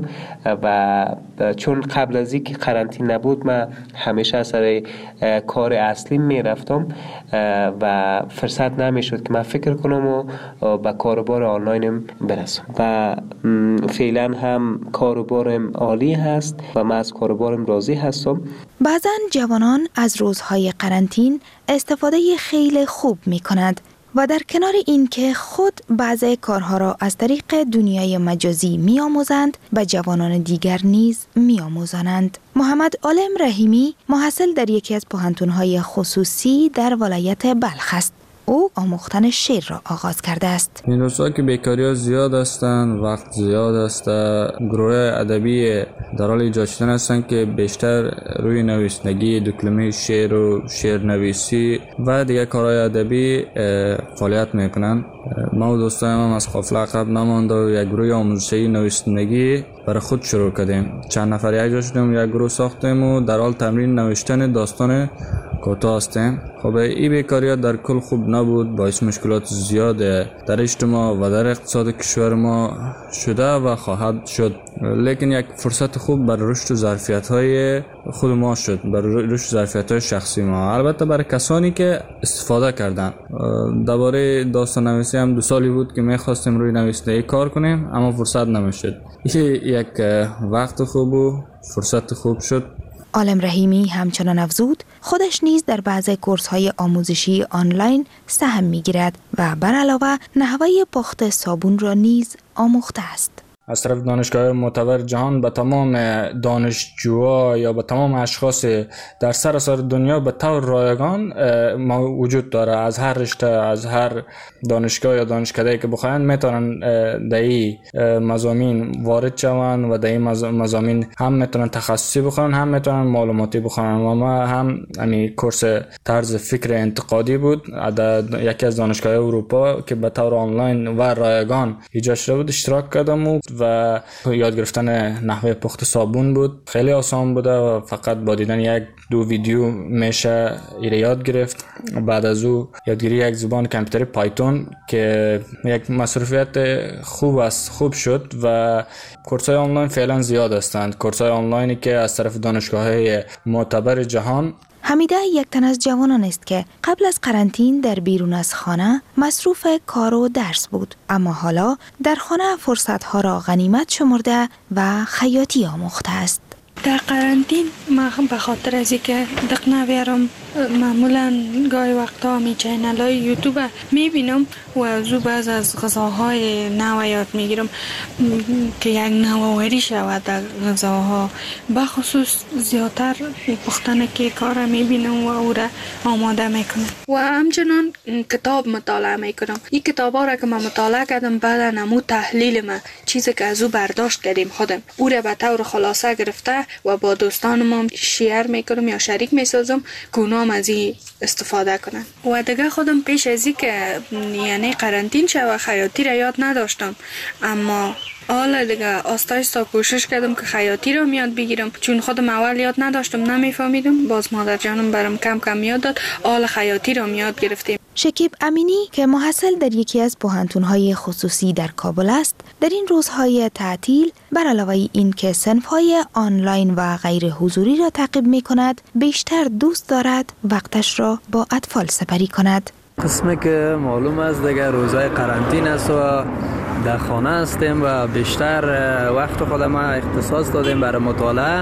و چون قبل از اینکه قرنطین نبود من همیشه سر کار اصلی میرفتم و فرصت نمیشد که من فکر کنم و به کار و بار آنلاینم برسم و فعلا هم کار و بارم عالی هست و من از کار و بارم راضی هستم. بعضن جوانان از روزهای قرنطین استفاده خیلی خوب می کند و در کنار این که خود بعضی کارها را از طریق دنیای مجازی می آموزند به جوانان دیگر نیز می آموزانند. محمد عالم رحیمی محصل در یکی از پوهنتون‌های خصوصی در ولایت بلخ است. او آموختن شعر را آغاز کرده است. این روزها که بیکاری ها زیاد هستند، وقت زیاد است، گروه ادبی در حال ایجاد شدن هستند که بیشتر روی نویسندگی، دکلمه شعر و شعر نویسی و دیگر کارهای ادبی فعالیت میکنند. ما و دوستایم هم از قافله عقب نمانده و یک گروه آموزشی نویسندگی برای خود شروع کردیم. چند نفر یک جا شدیم، یک گروه ساختیم و در حال تمرین نوشتن داستان کوتاه هستیم. خب این بیکاری در کل خوب نبود، باعث مشکلات زیاد در اجتماع و در اقتصاد کشور ما شده و خواهد شد، لیکن یک فرصت خوب برای رشد و ظرفیت‌های خود ما شد، برای رشد و ظرفیت‌های شخصی ما. البته برای کسانی که استفاده کردن. درباره داستان نویسی هم 2 سالی بود که می‌خواستیم روی نویسندگی کار کنیم اما فرصت نمیشد. یک وقت خوب و فرصت خوب شد. عالم رحیمی همچنان افزود خودش نیز در بعضی کورس‌های آموزشی آنلاین سهم می‌گیرد و بر علاوه نحوه پخت صابون را نیز آموخته است. از طرف دانشگاه معتبر جهان به تمام دانشجوها یا به تمام اشخاص در سراسر دنیا به طور رایگان وجود داره. از هر رشته، از هر دانشگاه یا دانشکده‌ای که بخواین میتونن در این مضامین وارد شوند و در این مضامین هم میتونن تخصصی بخونن، هم میتونن معلوماتی بخونن. و ما هم یعنی کورس طرز فکر انتقادی بود در یکی از دانشگاه اروپا که به طور آنلاین و رایگان ایجاد شده بود اشتراک کردم و یاد گرفتن نحوه پخت صابون بود. خیلی آسان بوده و فقط با دیدن 1-2 ویدیو میشه یاد گرفت. بعد از او یادگیری یک زبان کامپیوتری پایتون که یک مصرفیت خوب شد و کورس‌های آنلاین فعلا زیاد هستند. کورس‌های آنلاینی که از طرف دانشگاه‌های معتبر جهان. حمیده یک تن از جوانان است که قبل از قرنطین در بیرون از خانه مصروف کار و درس بود، اما حالا در خانه فرصت‌ها را غنیمت شمرده و خیاطی آموخته است. در قرنطین من به خاطر از اینکه دق نبیارم معمولا گاهی وقتا می چینل‌های یوتیوب میبینم و از او بعض از غذاهای نو یاد میگیرم که یک نوآوری شود در غذاها. بخصوص زیادتر پختن کیک ها را میبینم و او را آماده میکنم و همچنان کتاب مطالعه میکنم. این کتاب ها را که من مطالعه کردم بعد نمو تحلیل من چیزی که از او برداشت کردیم خودم او را به طور خلاصه گرفته و با دوستانم شیر میکنم یا شریک میسازم که اونام از این استفاده کنن. و دیگه خودم پیش از این که یعنی قرنطین شد و خیاطی را یاد نداشتم، اما حالا دیگه آستایستا کوشش کردم که خیاطی را یاد بگیرم، چون خودم اول یاد نداشتم نمیفهمیدم. باز مادر جانم برام کم کم یاد داد، حالا خیاطی را یاد گرفتیم. شکیب امینی که محصل در یکی از پوهنتون‌های خصوصی در کابل است، در این روزهای تعطیل بر علاوه این که صنف‌های آنلاین و غیر حضوری را تعقیب می‌کند، بیشتر دوست دارد وقتش را با اطفال سپری کند. قسمی که معلوم است دیگه روزهای قرنطین است و در خانه هستیم و بیشتر وقت خود ما اختصاص دادیم برای مطالعه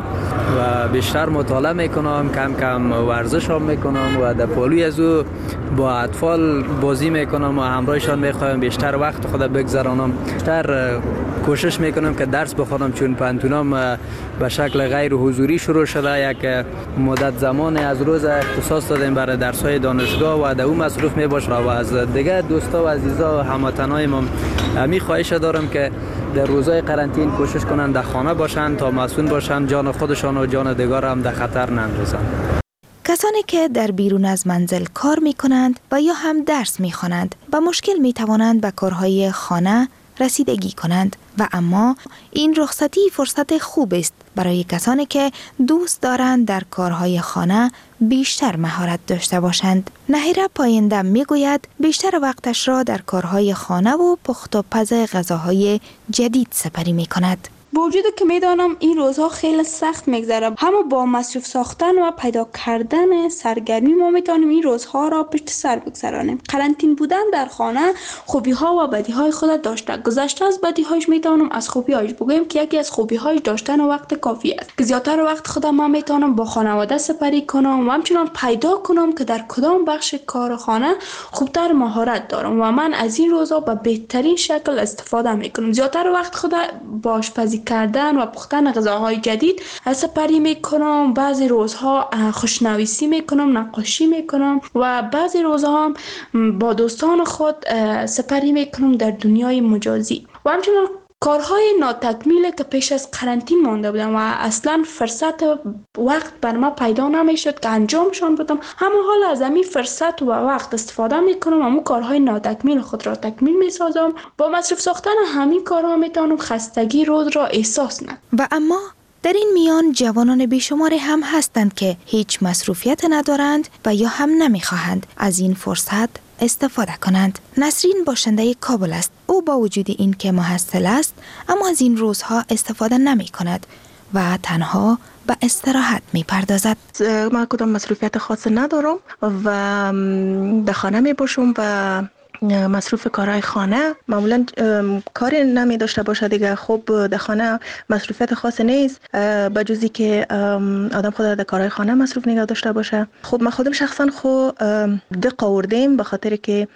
و بیشتر مطالعه میکنم، کم کم ورزش هم میکنم و در پالوی از او با اطفال بازی میکنم و همراهشان میخوایم بیشتر وقت خود بگذرانم. بیشتر کوشش میکنم که درس بخونم، چون پانتونام به شکل غیر حضوری شروع شده. یک مدت زمان از روز اختصاص دادیم برای درس‌های دانشگاه و در اون مصروف میباشم و از دیگه دوستا و عزیزا و هموطنایمون می خواهش دارم که در روزهای قرنطین کوشش کنن در خانه باشن تا مسئول باشن، جان خودشان و جان دیگر هم در خطر نندازن. کسانی که در بیرون از منزل کار می کنند و یا هم درس می خوانند با مشکل می توانند به کارهای خانه رسیدگی کنند و اما این رخصتی فرصت خوب است برای کسانی که دوست دارند در کارهای خانه بیشتر مهارت داشته باشند. نهیره پاینده می گوید بیشتر وقتش را در کارهای خانه و پخت و پز غذاهای جدید سپری می کند. با وجود که میدانم این روزها خیلی سخت میگذره، اما با مصروف ساختن و پیدا کردن سرگرمی ما میتونیم این روزها را پشت سر بگذرانیم. قرنطین بودن در خانه خوبی ها و بدی های خود داشته. گذشته از بدی هایش میتونم از خوبی هایش بگویم که یکی از خوبی هایش داشتن وقت کافی است که زیادتر وقت خودم من میتونم با خانواده سپری کنم و همچنان پیدا کنم که در کدام بخش کار خانه خوبتر مهارت دارم و من از این روزها به بهترین شکل استفاده میکنم. زیادتر وقت خود با آشپزی کردن و پختن غذاهای جدید سپری میکنم. بعضی روزها خوشنویسی میکنم، نقاشی میکنم و بعضی روزها هم با دوستان خود سپری میکنم در دنیای مجازی و همچنان کارهای ناتکمیل که پیش از قرنطین مانده بودم و اصلا فرصت وقت بر ما پیدا نمیشد که انجامشان بدم، اما حالا از همین فرصت و وقت استفاده میکنم و همون کارهای ناتکمیل خود را تکمیل میسازم. با مصروف ساختن همین کارها میتونم خستگی روز را احساس نکنم. و اما در این میان جوانان بیشماری هم هستند که هیچ مصروفیت ندارند و یا هم نمیخواهند از این فرصت استفاده کنند. نسرین باشنده کابل است. او با وجود این که محصل است اما از این روزها استفاده نمی کند و تنها به استراحت می پردازد. من کدام مصروفیت خاص ندارم و در خانه می باشم و مصروف کارهای خانه. معمولا کاری نمی داشته باشه دیگه. خب در خانه مصروفیت خاص نیست بجزی که آدم خود در کارهای خانه مصروف نگه داشته باشه. خب من خودم شخصا خود دق آوردیم به خاطر که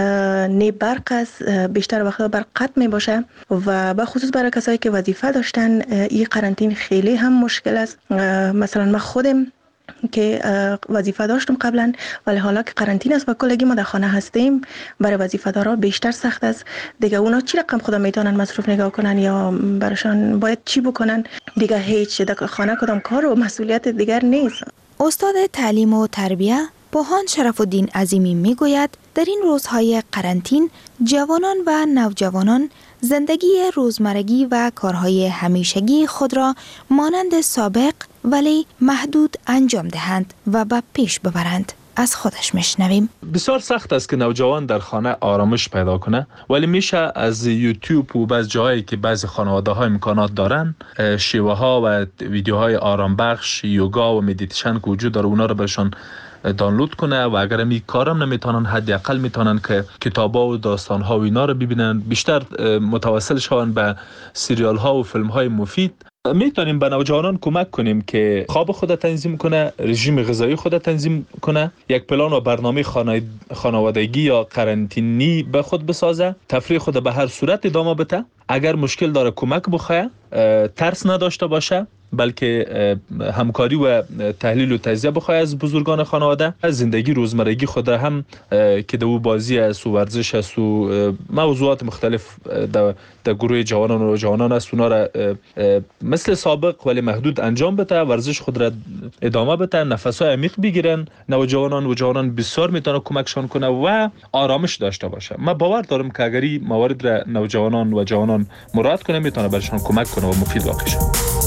نه برق است، بیشتر وقتا برق قطع می باشه و به خصوص برای کسایی که وظیفه داشتن این قرنطین خیلی هم مشکل است. مثلا من خودم که وظیفه داشتم قبلا، ولی حالا که قرنطین است و کلگی ما در خانه هستیم، برای وظیفه دارا بیشتر سخت است دیگه. اونا چی رقم خدا میتونن مصروف نگاه کنن یا براشان باید چی بکنن دیگه؟ هیچ در خانه کدام کار و مسئولیت دیگر نیست. استاد تعلیم و تربیه بوهان شرف الدین عظیمی میگوید در این روزهای قرنطین جوانان و نوجوانان زندگی روزمرگی و کارهای همیشگی خود را مانند سابق ولی محدود انجام دهند و به پیش ببرند. از خودش میشنویم. بسیار سخت است که نوجوان در خانه آرامش پیدا کنه، ولی میشه از یوتیوب و بعض جاهایی که بعض خانواده ها امکانات دارن شیوه ها و ویدیوهای آرام بخش، یوگا و مدیتیشن که وجود داره اونا رو برشان دانلود کنه و اگر می کارم نمیتونن حداقل میتونن که کتابا و داستان ها و اینا رو ببینن، بیشتر متوسل شون به سریال ها و فیلم های مفید. میتونیم به نوجوانان کمک کنیم که خواب خود تنظیم کنه، رژیم غذایی خود تنظیم کنه، یک پلان و برنامه خانوادگی یا قرنطینی به خود بسازه، تفریح خود به هر صورت ادامه بده. اگر مشکل داره کمک بخواه، ترس نداشته باشه، بلکه همکاری و تحلیل و تجزیه بخواه از بزرگان خانواده. از زندگی روزمرگی خود را هم که دو بازی است و ورزش است و موضوعات مختلف در گروه جوانان و جوانان است، اونا را مثل سابق ولی محدود انجام بده، ورزش خود را ادامه بده، نفس‌های عمیق بگیرن. نوجوانان و جوانان بسیار میتونه کمکشان کنه و آرامش داشته باشه. من باور دارم که اگر این موارد را نوجوانان و جوانان مراعات کنه میتونه برشان کمک کنه و مفید واقع شه.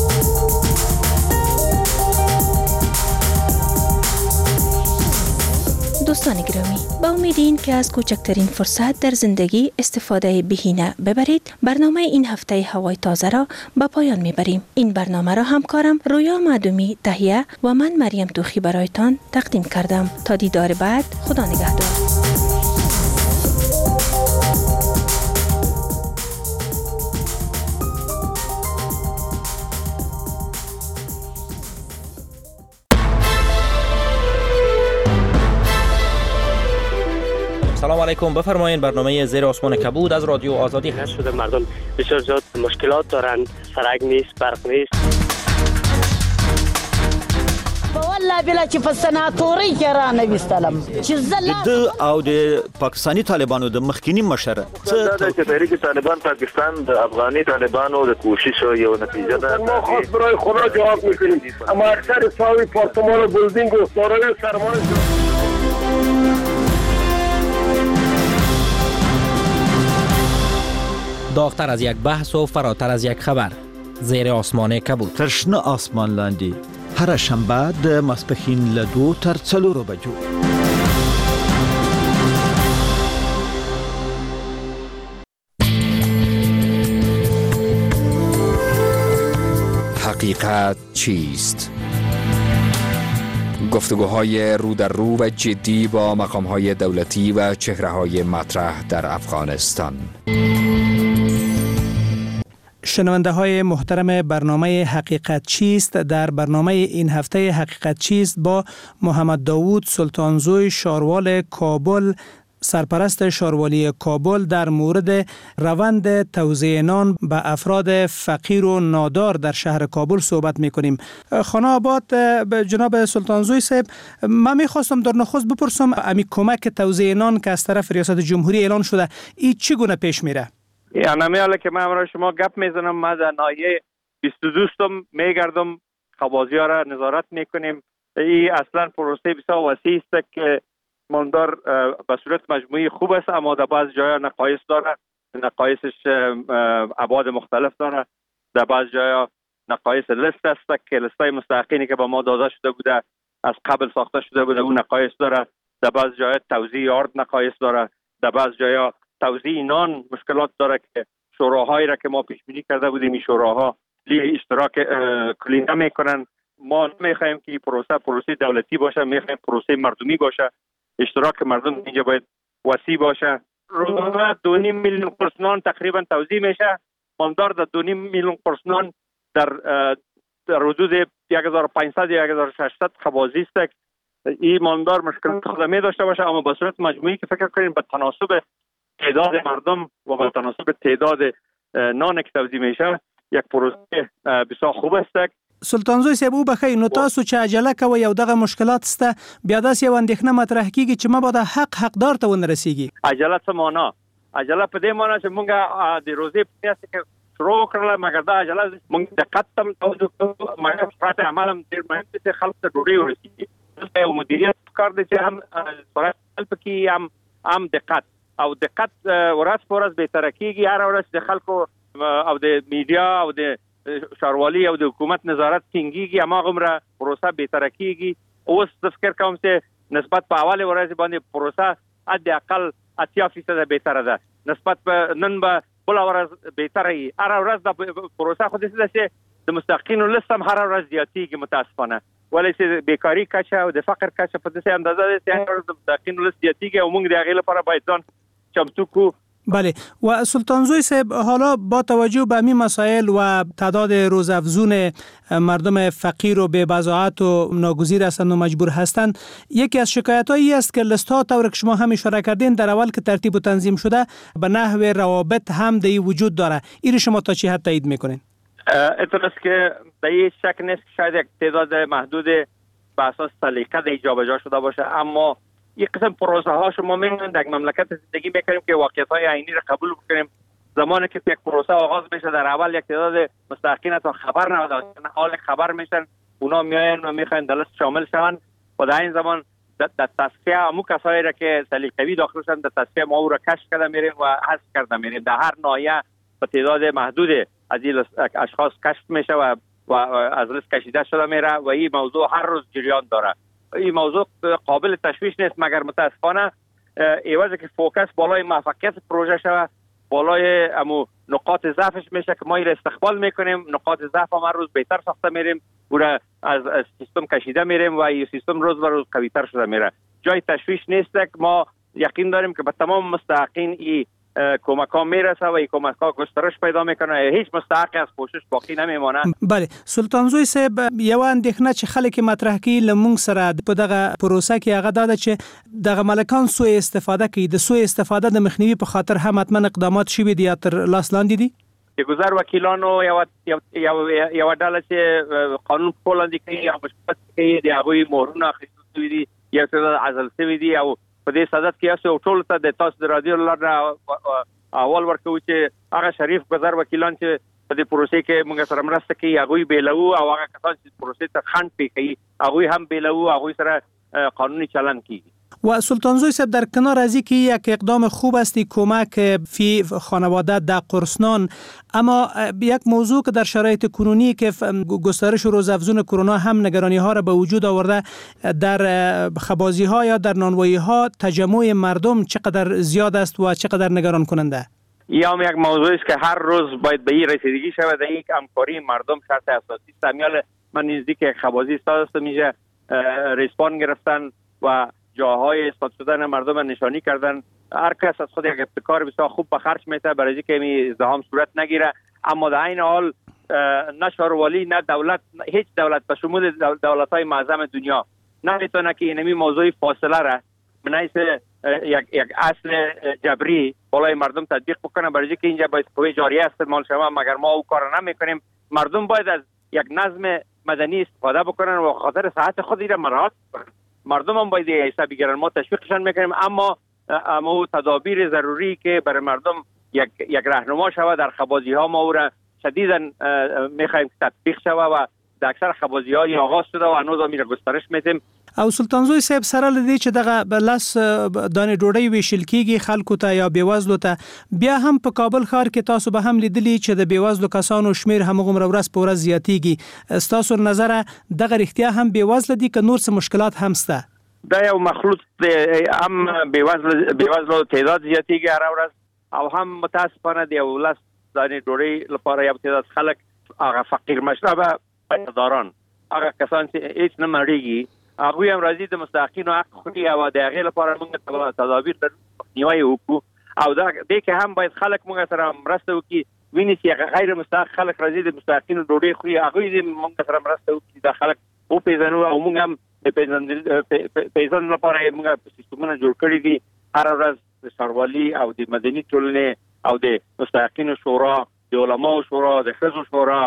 دوستان گرامی، با امید این که از کوچکترین فرصت در زندگی استفاده بهینه ببرید، برنامه این هفته هوای تازه را به پایان میبریم. این برنامه را همکارم رویا معدومی تهیه و من مریم توخی برایتان تقدیم کردم. تا دیدار بعد، خدا نگهدار. سلام علیکم، بفرمایید. برنامه زیر آسمان کبود از رادیو آزادی هست. شده مردم بسیار زیاد مشکلات دارن، سرک نیست، برق نیست. والله بلا چې په سناتوري کې را نویستلم چې د او د پاکستاني طالبانو د مخکینی مشر څه چې تحریک طالبان پاکستان د افغاني طالبانو د کوشش یو نتیجه ده. ما خاص برای خدا جواب میکنیم، اما اکثر ساوی پارتمان و بلدینگ و دارای سرمایه داغتر از یک بحث و فراتر از یک خبر، زیر آسمان کبود. ترشنه آسمان لاندی هر شنبه د ماسپښین له 2 تر 4 بجو. حقیقت چیست؟ گفتگوهای رو در رو و جدی با مقام‌های دولتی و چهره‌های مطرح در افغانستان. شنونده های محترم برنامه حقیقت چیست، در برنامه این هفته حقیقت چیست با محمد داوود سلطانزوی شاروال کابل، سرپرست شاروالی کابل، در مورد روند توزیع نان به افراد فقیر و نادار در شهر کابل صحبت میکنیم. خانه آباد جناب سلطانزوی صاحب، من میخواستم در نخست بپرسم امی کمک توزیع نان که از طرف ریاست جمهوری اعلان شده این چگونه پیش میره؟ یعنی حالا که من امروز شما گپ میزنم، ما در ناحیه 22 میگردم، خوازی ها را نظارت میکنیم. این اصلا پروسه بسیار وسیع است که ماندار به صورت مجموعی خوب است، اما در بعض جاها نقایص داره، نقایصش ابعاد مختلف داره. در بعض جاها نقایص لیست است که لیستای مستحقینی که به ما داده شده بوده از قبل ساخته شده بوده اون نقایص داره. در بعض جاها توزیع ارد نقایص داره. در بعض جاها توزیع نان مشکلات داره که شوراهایی را که ما پیش بینی کرده بودیم این شوراها اشتراک کلی نمیکنن. ما نمیخوایم که پروسه دولتی باشه، میخوایم پروسه مردمی باشه. اشتراک مردم اینجا باید وسیع باشه. روزانه 2.5 میلیون قرص نان تقریبا توزیع میشه. ماندار در 2.5 میلیون قرص نان در حدود 1500 یا 1600 خوازی است. این ماندار مشکلات خدمه داشته باشه، اما به صورت مجموعی که فکر کنیم به تناسب تعداد مردم و به تناسب تعداد نان که توزیع میشه یک پروسه بسیار خوب است. سلطانزوی صاحب او بخیر، نو تاسو چې عجله کوي یو دغه مشکلات سته، بیا داسې یو اندېښنه مطرح کیږي چې مبادا حقدار ته ونه رسیږي. عجله څه معنا؟ عجله په دې معنا چې مونږ د روزي په اساس کې شروع کړل، مګر دا عجله مونږ د قدم توجه مګر صفات عمل هم ډېر مهم دي چې خلک ته ډوډۍ ورسیږي. یو مدیریت کار دی چې هم صورت پکې هم دقت او دقت ورځ په ورځ بهتره کیږي. هر ورځ د خلکو او د میډیا او د شاروالی او د حکومت نظارت ټینګیږي، هماغومره پروسه بهتره کیږي. اوس فکر کوم چې نسبت په اول ورځ باندې پروسه حداقل 80% بهتره ده، نسبت په نن به بل ورځ بهتره وي. هر ورځ د پروسه خو داسې ده چې د مستحقینو لیست هم هر ورځ زیاتیږي متاسفانه، ولې چې بیکاری کچه او د فقر کچه په داسې اندازه ده چې هر ورځ د مستحقینو لیست زیاتیږي او موږ د هغې لپاره باید ځان چمتو کو. بله، و سلطانزوی صاحب حالا با توجه به همین مسائل و تعداد روزافزون مردم فقیر و بی بضاعت و ناگزیر هستند و مجبور هستند، یکی از شکایت‌هایی است که لیست ها طور که شما هم اشاره کردین در اول که ترتیب و تنظیم شده به نحو روابط هم دی وجود داره. این شما تا چه حد تایید میکنین؟ اعتراض که در این شک نیست شاید یک تعداد محدود به اساس سلیقه دی جابجا شده باشه، اما یک قسم پروسه ها شما می‌بینید در مملکت زندگی می‌کنیم که واقعیت‌های عینی را قبول بکنیم. زمانی که یک پروسه آغاز بشه در اول یک تعداد مستحقین تا خبر نداشتن، حال خبر میشن، اونا میاین و میخواین در لیست شامل شون و در این زمان در تصفیه همون کسایی را که سلیقه‌ای داخل شدن در تصفیه ما او را کشف کرده میریم و حذف کرده میریم. در هر ناحیه به تعداد محدود از این اشخاص کشف میشه و از لیست کشیده شده میره و این موضوع هر روز جریان داره. این موضوع قابل تشویش نیست، مگر متاسفانه ایوازه که فوکس بالای موفقیت پروژه شود، بالای امو نقاط ضعفش میشه که ما این استقبال میکنیم، نقاط ضعف هم هر روز بهتر ساخته میریم، او را از سیستم کشیده میریم و این سیستم روز به روز قوی‌تر شده میره. جای تشویش نیست که ما یقین داریم که به تمام مستحقین این کمک ها میرسه و این کمک ها گسترش پیدا میکنه، هیچ مستحق از کوشش باقی نمیمانه. بله سلطانزوی صاحب یو اندېښنه چې خلک مطرح کوي لمونږ سره په دغه پروسه کې هغه دا ده چې دغه ملکان سوء استفاده کوي، د سوء استفاده د مخنیوي په خاطر هم حتما اقدامات شوي دي یا تر لاس لاندې دي. د گذر وکیلانو یو ډله چې قانون په لاندې کوي یا مشورت کوي د هغوی مهرونه اخیستل شوي دي، یو څه عزل شوي دي او په دې صدد کې یو ټول ته د تاسو د رادیو لاره اول ورکوي چې هغه شریف گذر وکیلان چې په دې پروسې کې موږ سره مرسته کوي هغوی بیلو او هغه کسان چې پروسې ته خنډ پی کوي هغوی هم بیلو، هغوی سره قانونی چلن کیږي. و سلطانزوی صاحب در کنار از اینکه یک اقدام خوب است کمک فی خانواده در قرصنان، اما یک موضوع که در شرایط کنونی که گسترش روزافزون کرونا هم نگرانی ها را به وجود آورده، در خبازی ها یا در نانوایی ها تجمع مردم چقدر زیاد است و چقدر نگران کننده؟ یا یک موضوعی است که هر روز باید به این رسیدگی شود، در یک همکاری مردم شرط اساسی است. امیال من نزدیک خبازی استاد است، میشه ریسپان گرفتن و جاهای اثبات شدن مردم نشانی کردن. هر کس از خود یک ابتکار بسیار خوب به خرج میته برای اینکه می ازدحام صورت نگیره، اما در این حال نه شاروالی نه دولت، هیچ دولت به شمول دولت‌های معظم دنیا نمیتونه که اینمی موضوع فاصله را من حیث یک اصل جبری بالای مردم تطبیق بکنه، برای اینکه اینجا باید قوه جاریه است مال شما، مگر ما او کار نمیکنیم. مردم باید از یک نظم مدنی استفاده بکنن و خاطر صحت خود را مراعات کنن. مردم هم باید حساب بگیرن، ما تشویقشان میکنیم، اما تدابیر ضروری که برای مردم یک راهنما شود در خبازی ها ما او را شدیداً میخوایم تطبیق شود و در اکثر خبازی های آغاز شده و هنوز هم گسترش میدیم. او سلطانزوی صاحب سره لدی چې دغه لس دانې ډوډۍ ویشل کیږي خلکو ته یا بیوزلو ته، بیا هم په کابل ښار کې تاسو به هم لیدلی چې د بیوزلو کسانو شمیر همغومره ورځ په ورځ زیاتیږي. ستاسو نظر دغه رښتیا هم بیوزله دي که نور څه مشکلات هم شته؟ دا یو مخلوط هم بیوزلو تعداد زیاتیږي هر ورځ او هم متاسفانه د یو لس دانې ډوډۍ لپاره یو تعداد خلک هغه فقیر مشربه پیداداران، هغه کسان چې هیڅ نه مړیږي، هغوی هم راځي د مستحقینو حق خوري او د هغې لپاره موږ تدابیر نیوی وکړو او دې کې هم باید خلک موږ سره مرسته وکړي. ویني چې غیر مستحق خلک راځي د مستحقینو ډوډۍ خوري، هغوی دې موږ سره مرسته وکړي د خلک وپېژنو او موږ هم د پیژندنې لپاره موږ سیستمونه جوړ کړي دي. هر ورځ د ښاروالي او د مدني ټولنې او د مستحقینو شورا، د علماو شورا، د ښځو شورا،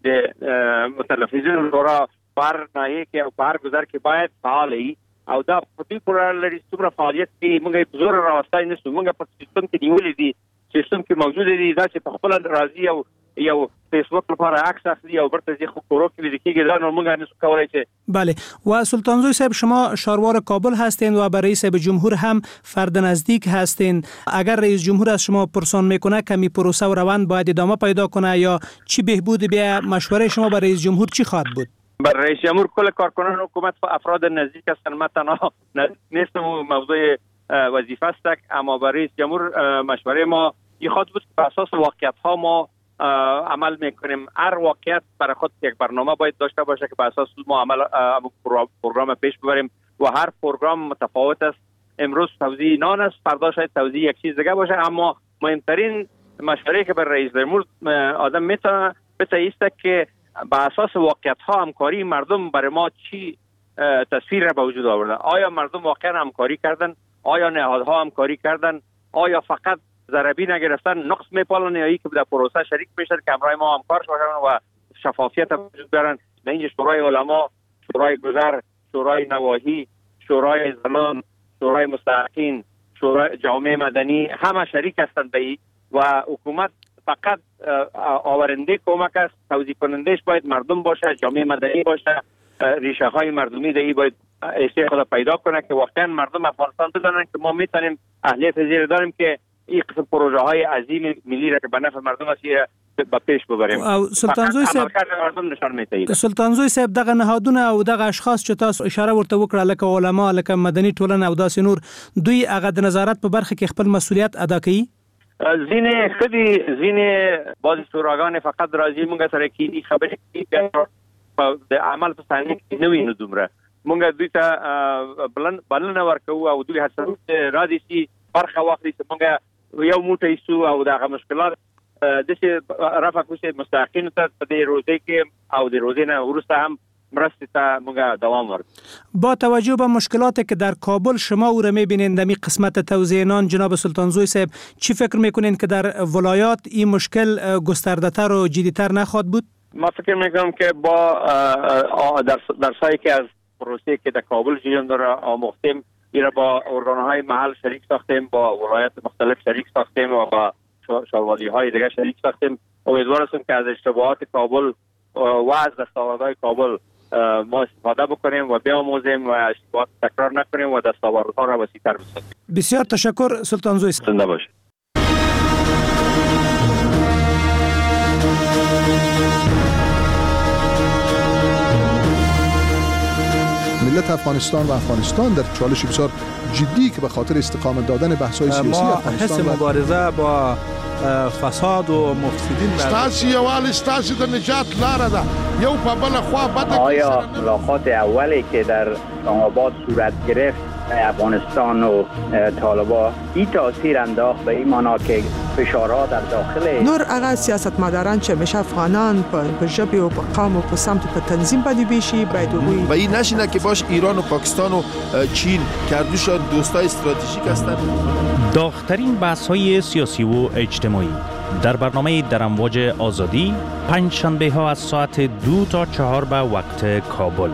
د متلفظینو شورا په هر ناحیه کې او په هر ګذر کې باید فعال وي او دا په دې پورې لري څومره فعالیت کوي. موږ یې په زور راوستای نه شو، موږ په سیستم کې نیولې دي، سیستم کې موجود دي، دا چې په خپل راضي او یو فیسبوک لپاره عکس اخلي او برته ځي خو کورو کې لیکيږي، دا نو موږ نشو کولای چې. بله و سلطانزوی صاحب شما شاروار کابل هستین و با رئیس جمهور هم فرد نزدیک هستین. اگر رئیس جمهور از شما پرسان میکنه کمی پروسه و روند باید ادامه پیدا کنه یا چی بهبود بیا مشوره شما با رئیس جمهور چی خواهد بود؟ بر رئیس جمهور کل کارکنان حکومت و افراد نزدیک هستند. من تنها نیستم و موضوع وظیفه است، اما بر رئیس جمهور مشوره ما این خواهد بود که بر اساس واقعیت ها ما عمل میکنیم. هر واقعیت برای خود یک برنامه باید داشته باشه که بر اساس ما عمل پروگرام پیش ببریم و هر پروگرام متفاوت است. امروز توزیع نان است، فردا شاید توزیع یک چیز دیگه باشه، اما مهمترین مشوره که بر رئیس جمهور آدم میتونه است که با اساس واقعیت ها همکاری مردم برای ما چی تصویر را به وجود آورده. آیا مردم واقعا همکاری کردن؟ آیا نهادها همکاری کردن؟ آیا فقط ضربی نگرفتن نقص میپالن یا ای که در پروسه شریک میشن که همراه ما همکار شدن و شفافیت وجود دارن؟ نه اینجا شورای علما، شورای گذر، شورای نواحی، شورای زنان، شورای مستحقین، شورای جامعه مدنی همه شریک هستند به این و حکومت فقط آورنده کمک است. توزیع کنندش باید مردم باشه، جامعه مدنی باشه، ریشه های مردمی دهی باید ایسته خود پیدا کنه که واقعا مردم افغانستان بدانن که ما میتونیم اهلیت زیر داریم که این قسم پروژه های عظیم ملی را که به نفع مردم است به پیش ببریم. سلطانزوی صاحب دغه نهادونه او دغه اشخاص چې تاسو اشاره ورته وکړه لکه علما، لکه مدني ټولنه او داسې نور، دوی هغه د نظارت په برخه کې خپل مسؤلیت ادا کوي؟ زین خدی زین بعضی شوراگان فقط راضی مونږ سره کی خبرې کوي د عمل په ثانیه کې نه وینو دومره. مونږ دوی ته بلنه ورکوو او دوی هڅه راځي چې برخه واخلي چې مونږ یو موټی سو او دغه مشکلات د چې رفع کوشي مستحقین ته په دې روزي کې او د روزي نه وروسته هم مرسته ته موږ دوام ورکړو. با توجه به مشکلاتی که در کابل شما او را می‌بینید در قسمت توزیع‌نان، جناب سلطانزوی صاحب چی فکر می‌کنین که در ولایات این مشکل گسترده‌تر و جدی‌تر نخواهد بود؟ ما فکر می‌کنم که با در سایه که از پروسه که در کابل جریان داره آموختیم، این با ارگان‌های محل شریک ساختیم، با ولایت مختلف شریک ساختیم و با شاروالی‌های دیگه شریک ساختیم. امیدوار هستم که از اشتباهات کابل و از دستاوردهای کابل ما استفاده بکنیم و بیاموزیم و اشتباهات تکرار نکنیم و دستاوردها را وسیع‌تر بسازیم. بسیار تشکر سلطانزوی. زنده باشید. ملت افغانستان و افغانستان در چالش بسیار جدی که به خاطر استقامت دادن بحث‌های سیاسی افغانستان حس مبارزه با فساد و مفسدین ستاسي یوال ستاسي د نجات لاره ده یو په بل خوا بده. آیا ملاقات اولی که در اسلام آباد صورت گرفت افغانستان و طالبان این تاثیر انداخت به این معنا که فشارها در داخل نور هغه سیاستمداران چې مشه افغانان په ژبه او په قوم او په سمت په تنظیم باندې بشي باید وي و این نشینه که باش ایران و پاکستان و چین کردوشان دوستای استراتژیک هستند. داغ‌ترین بحث‌های سیاسی و اجتماعی در برنامه در امواج آزادی پنج شنبه ها از ساعت 2 تا 4 به وقت کابل.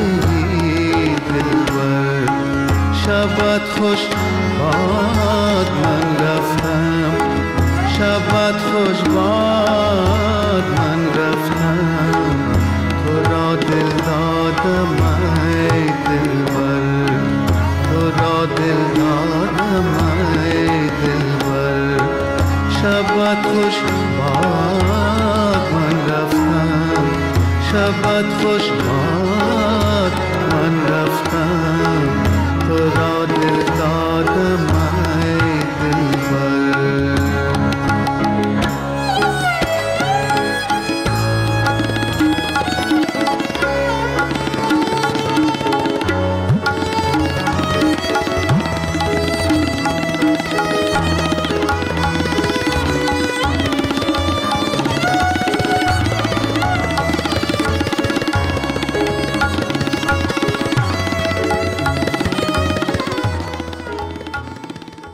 شبت خوش باد بد خوش باد من رفتم شب بد خوش باد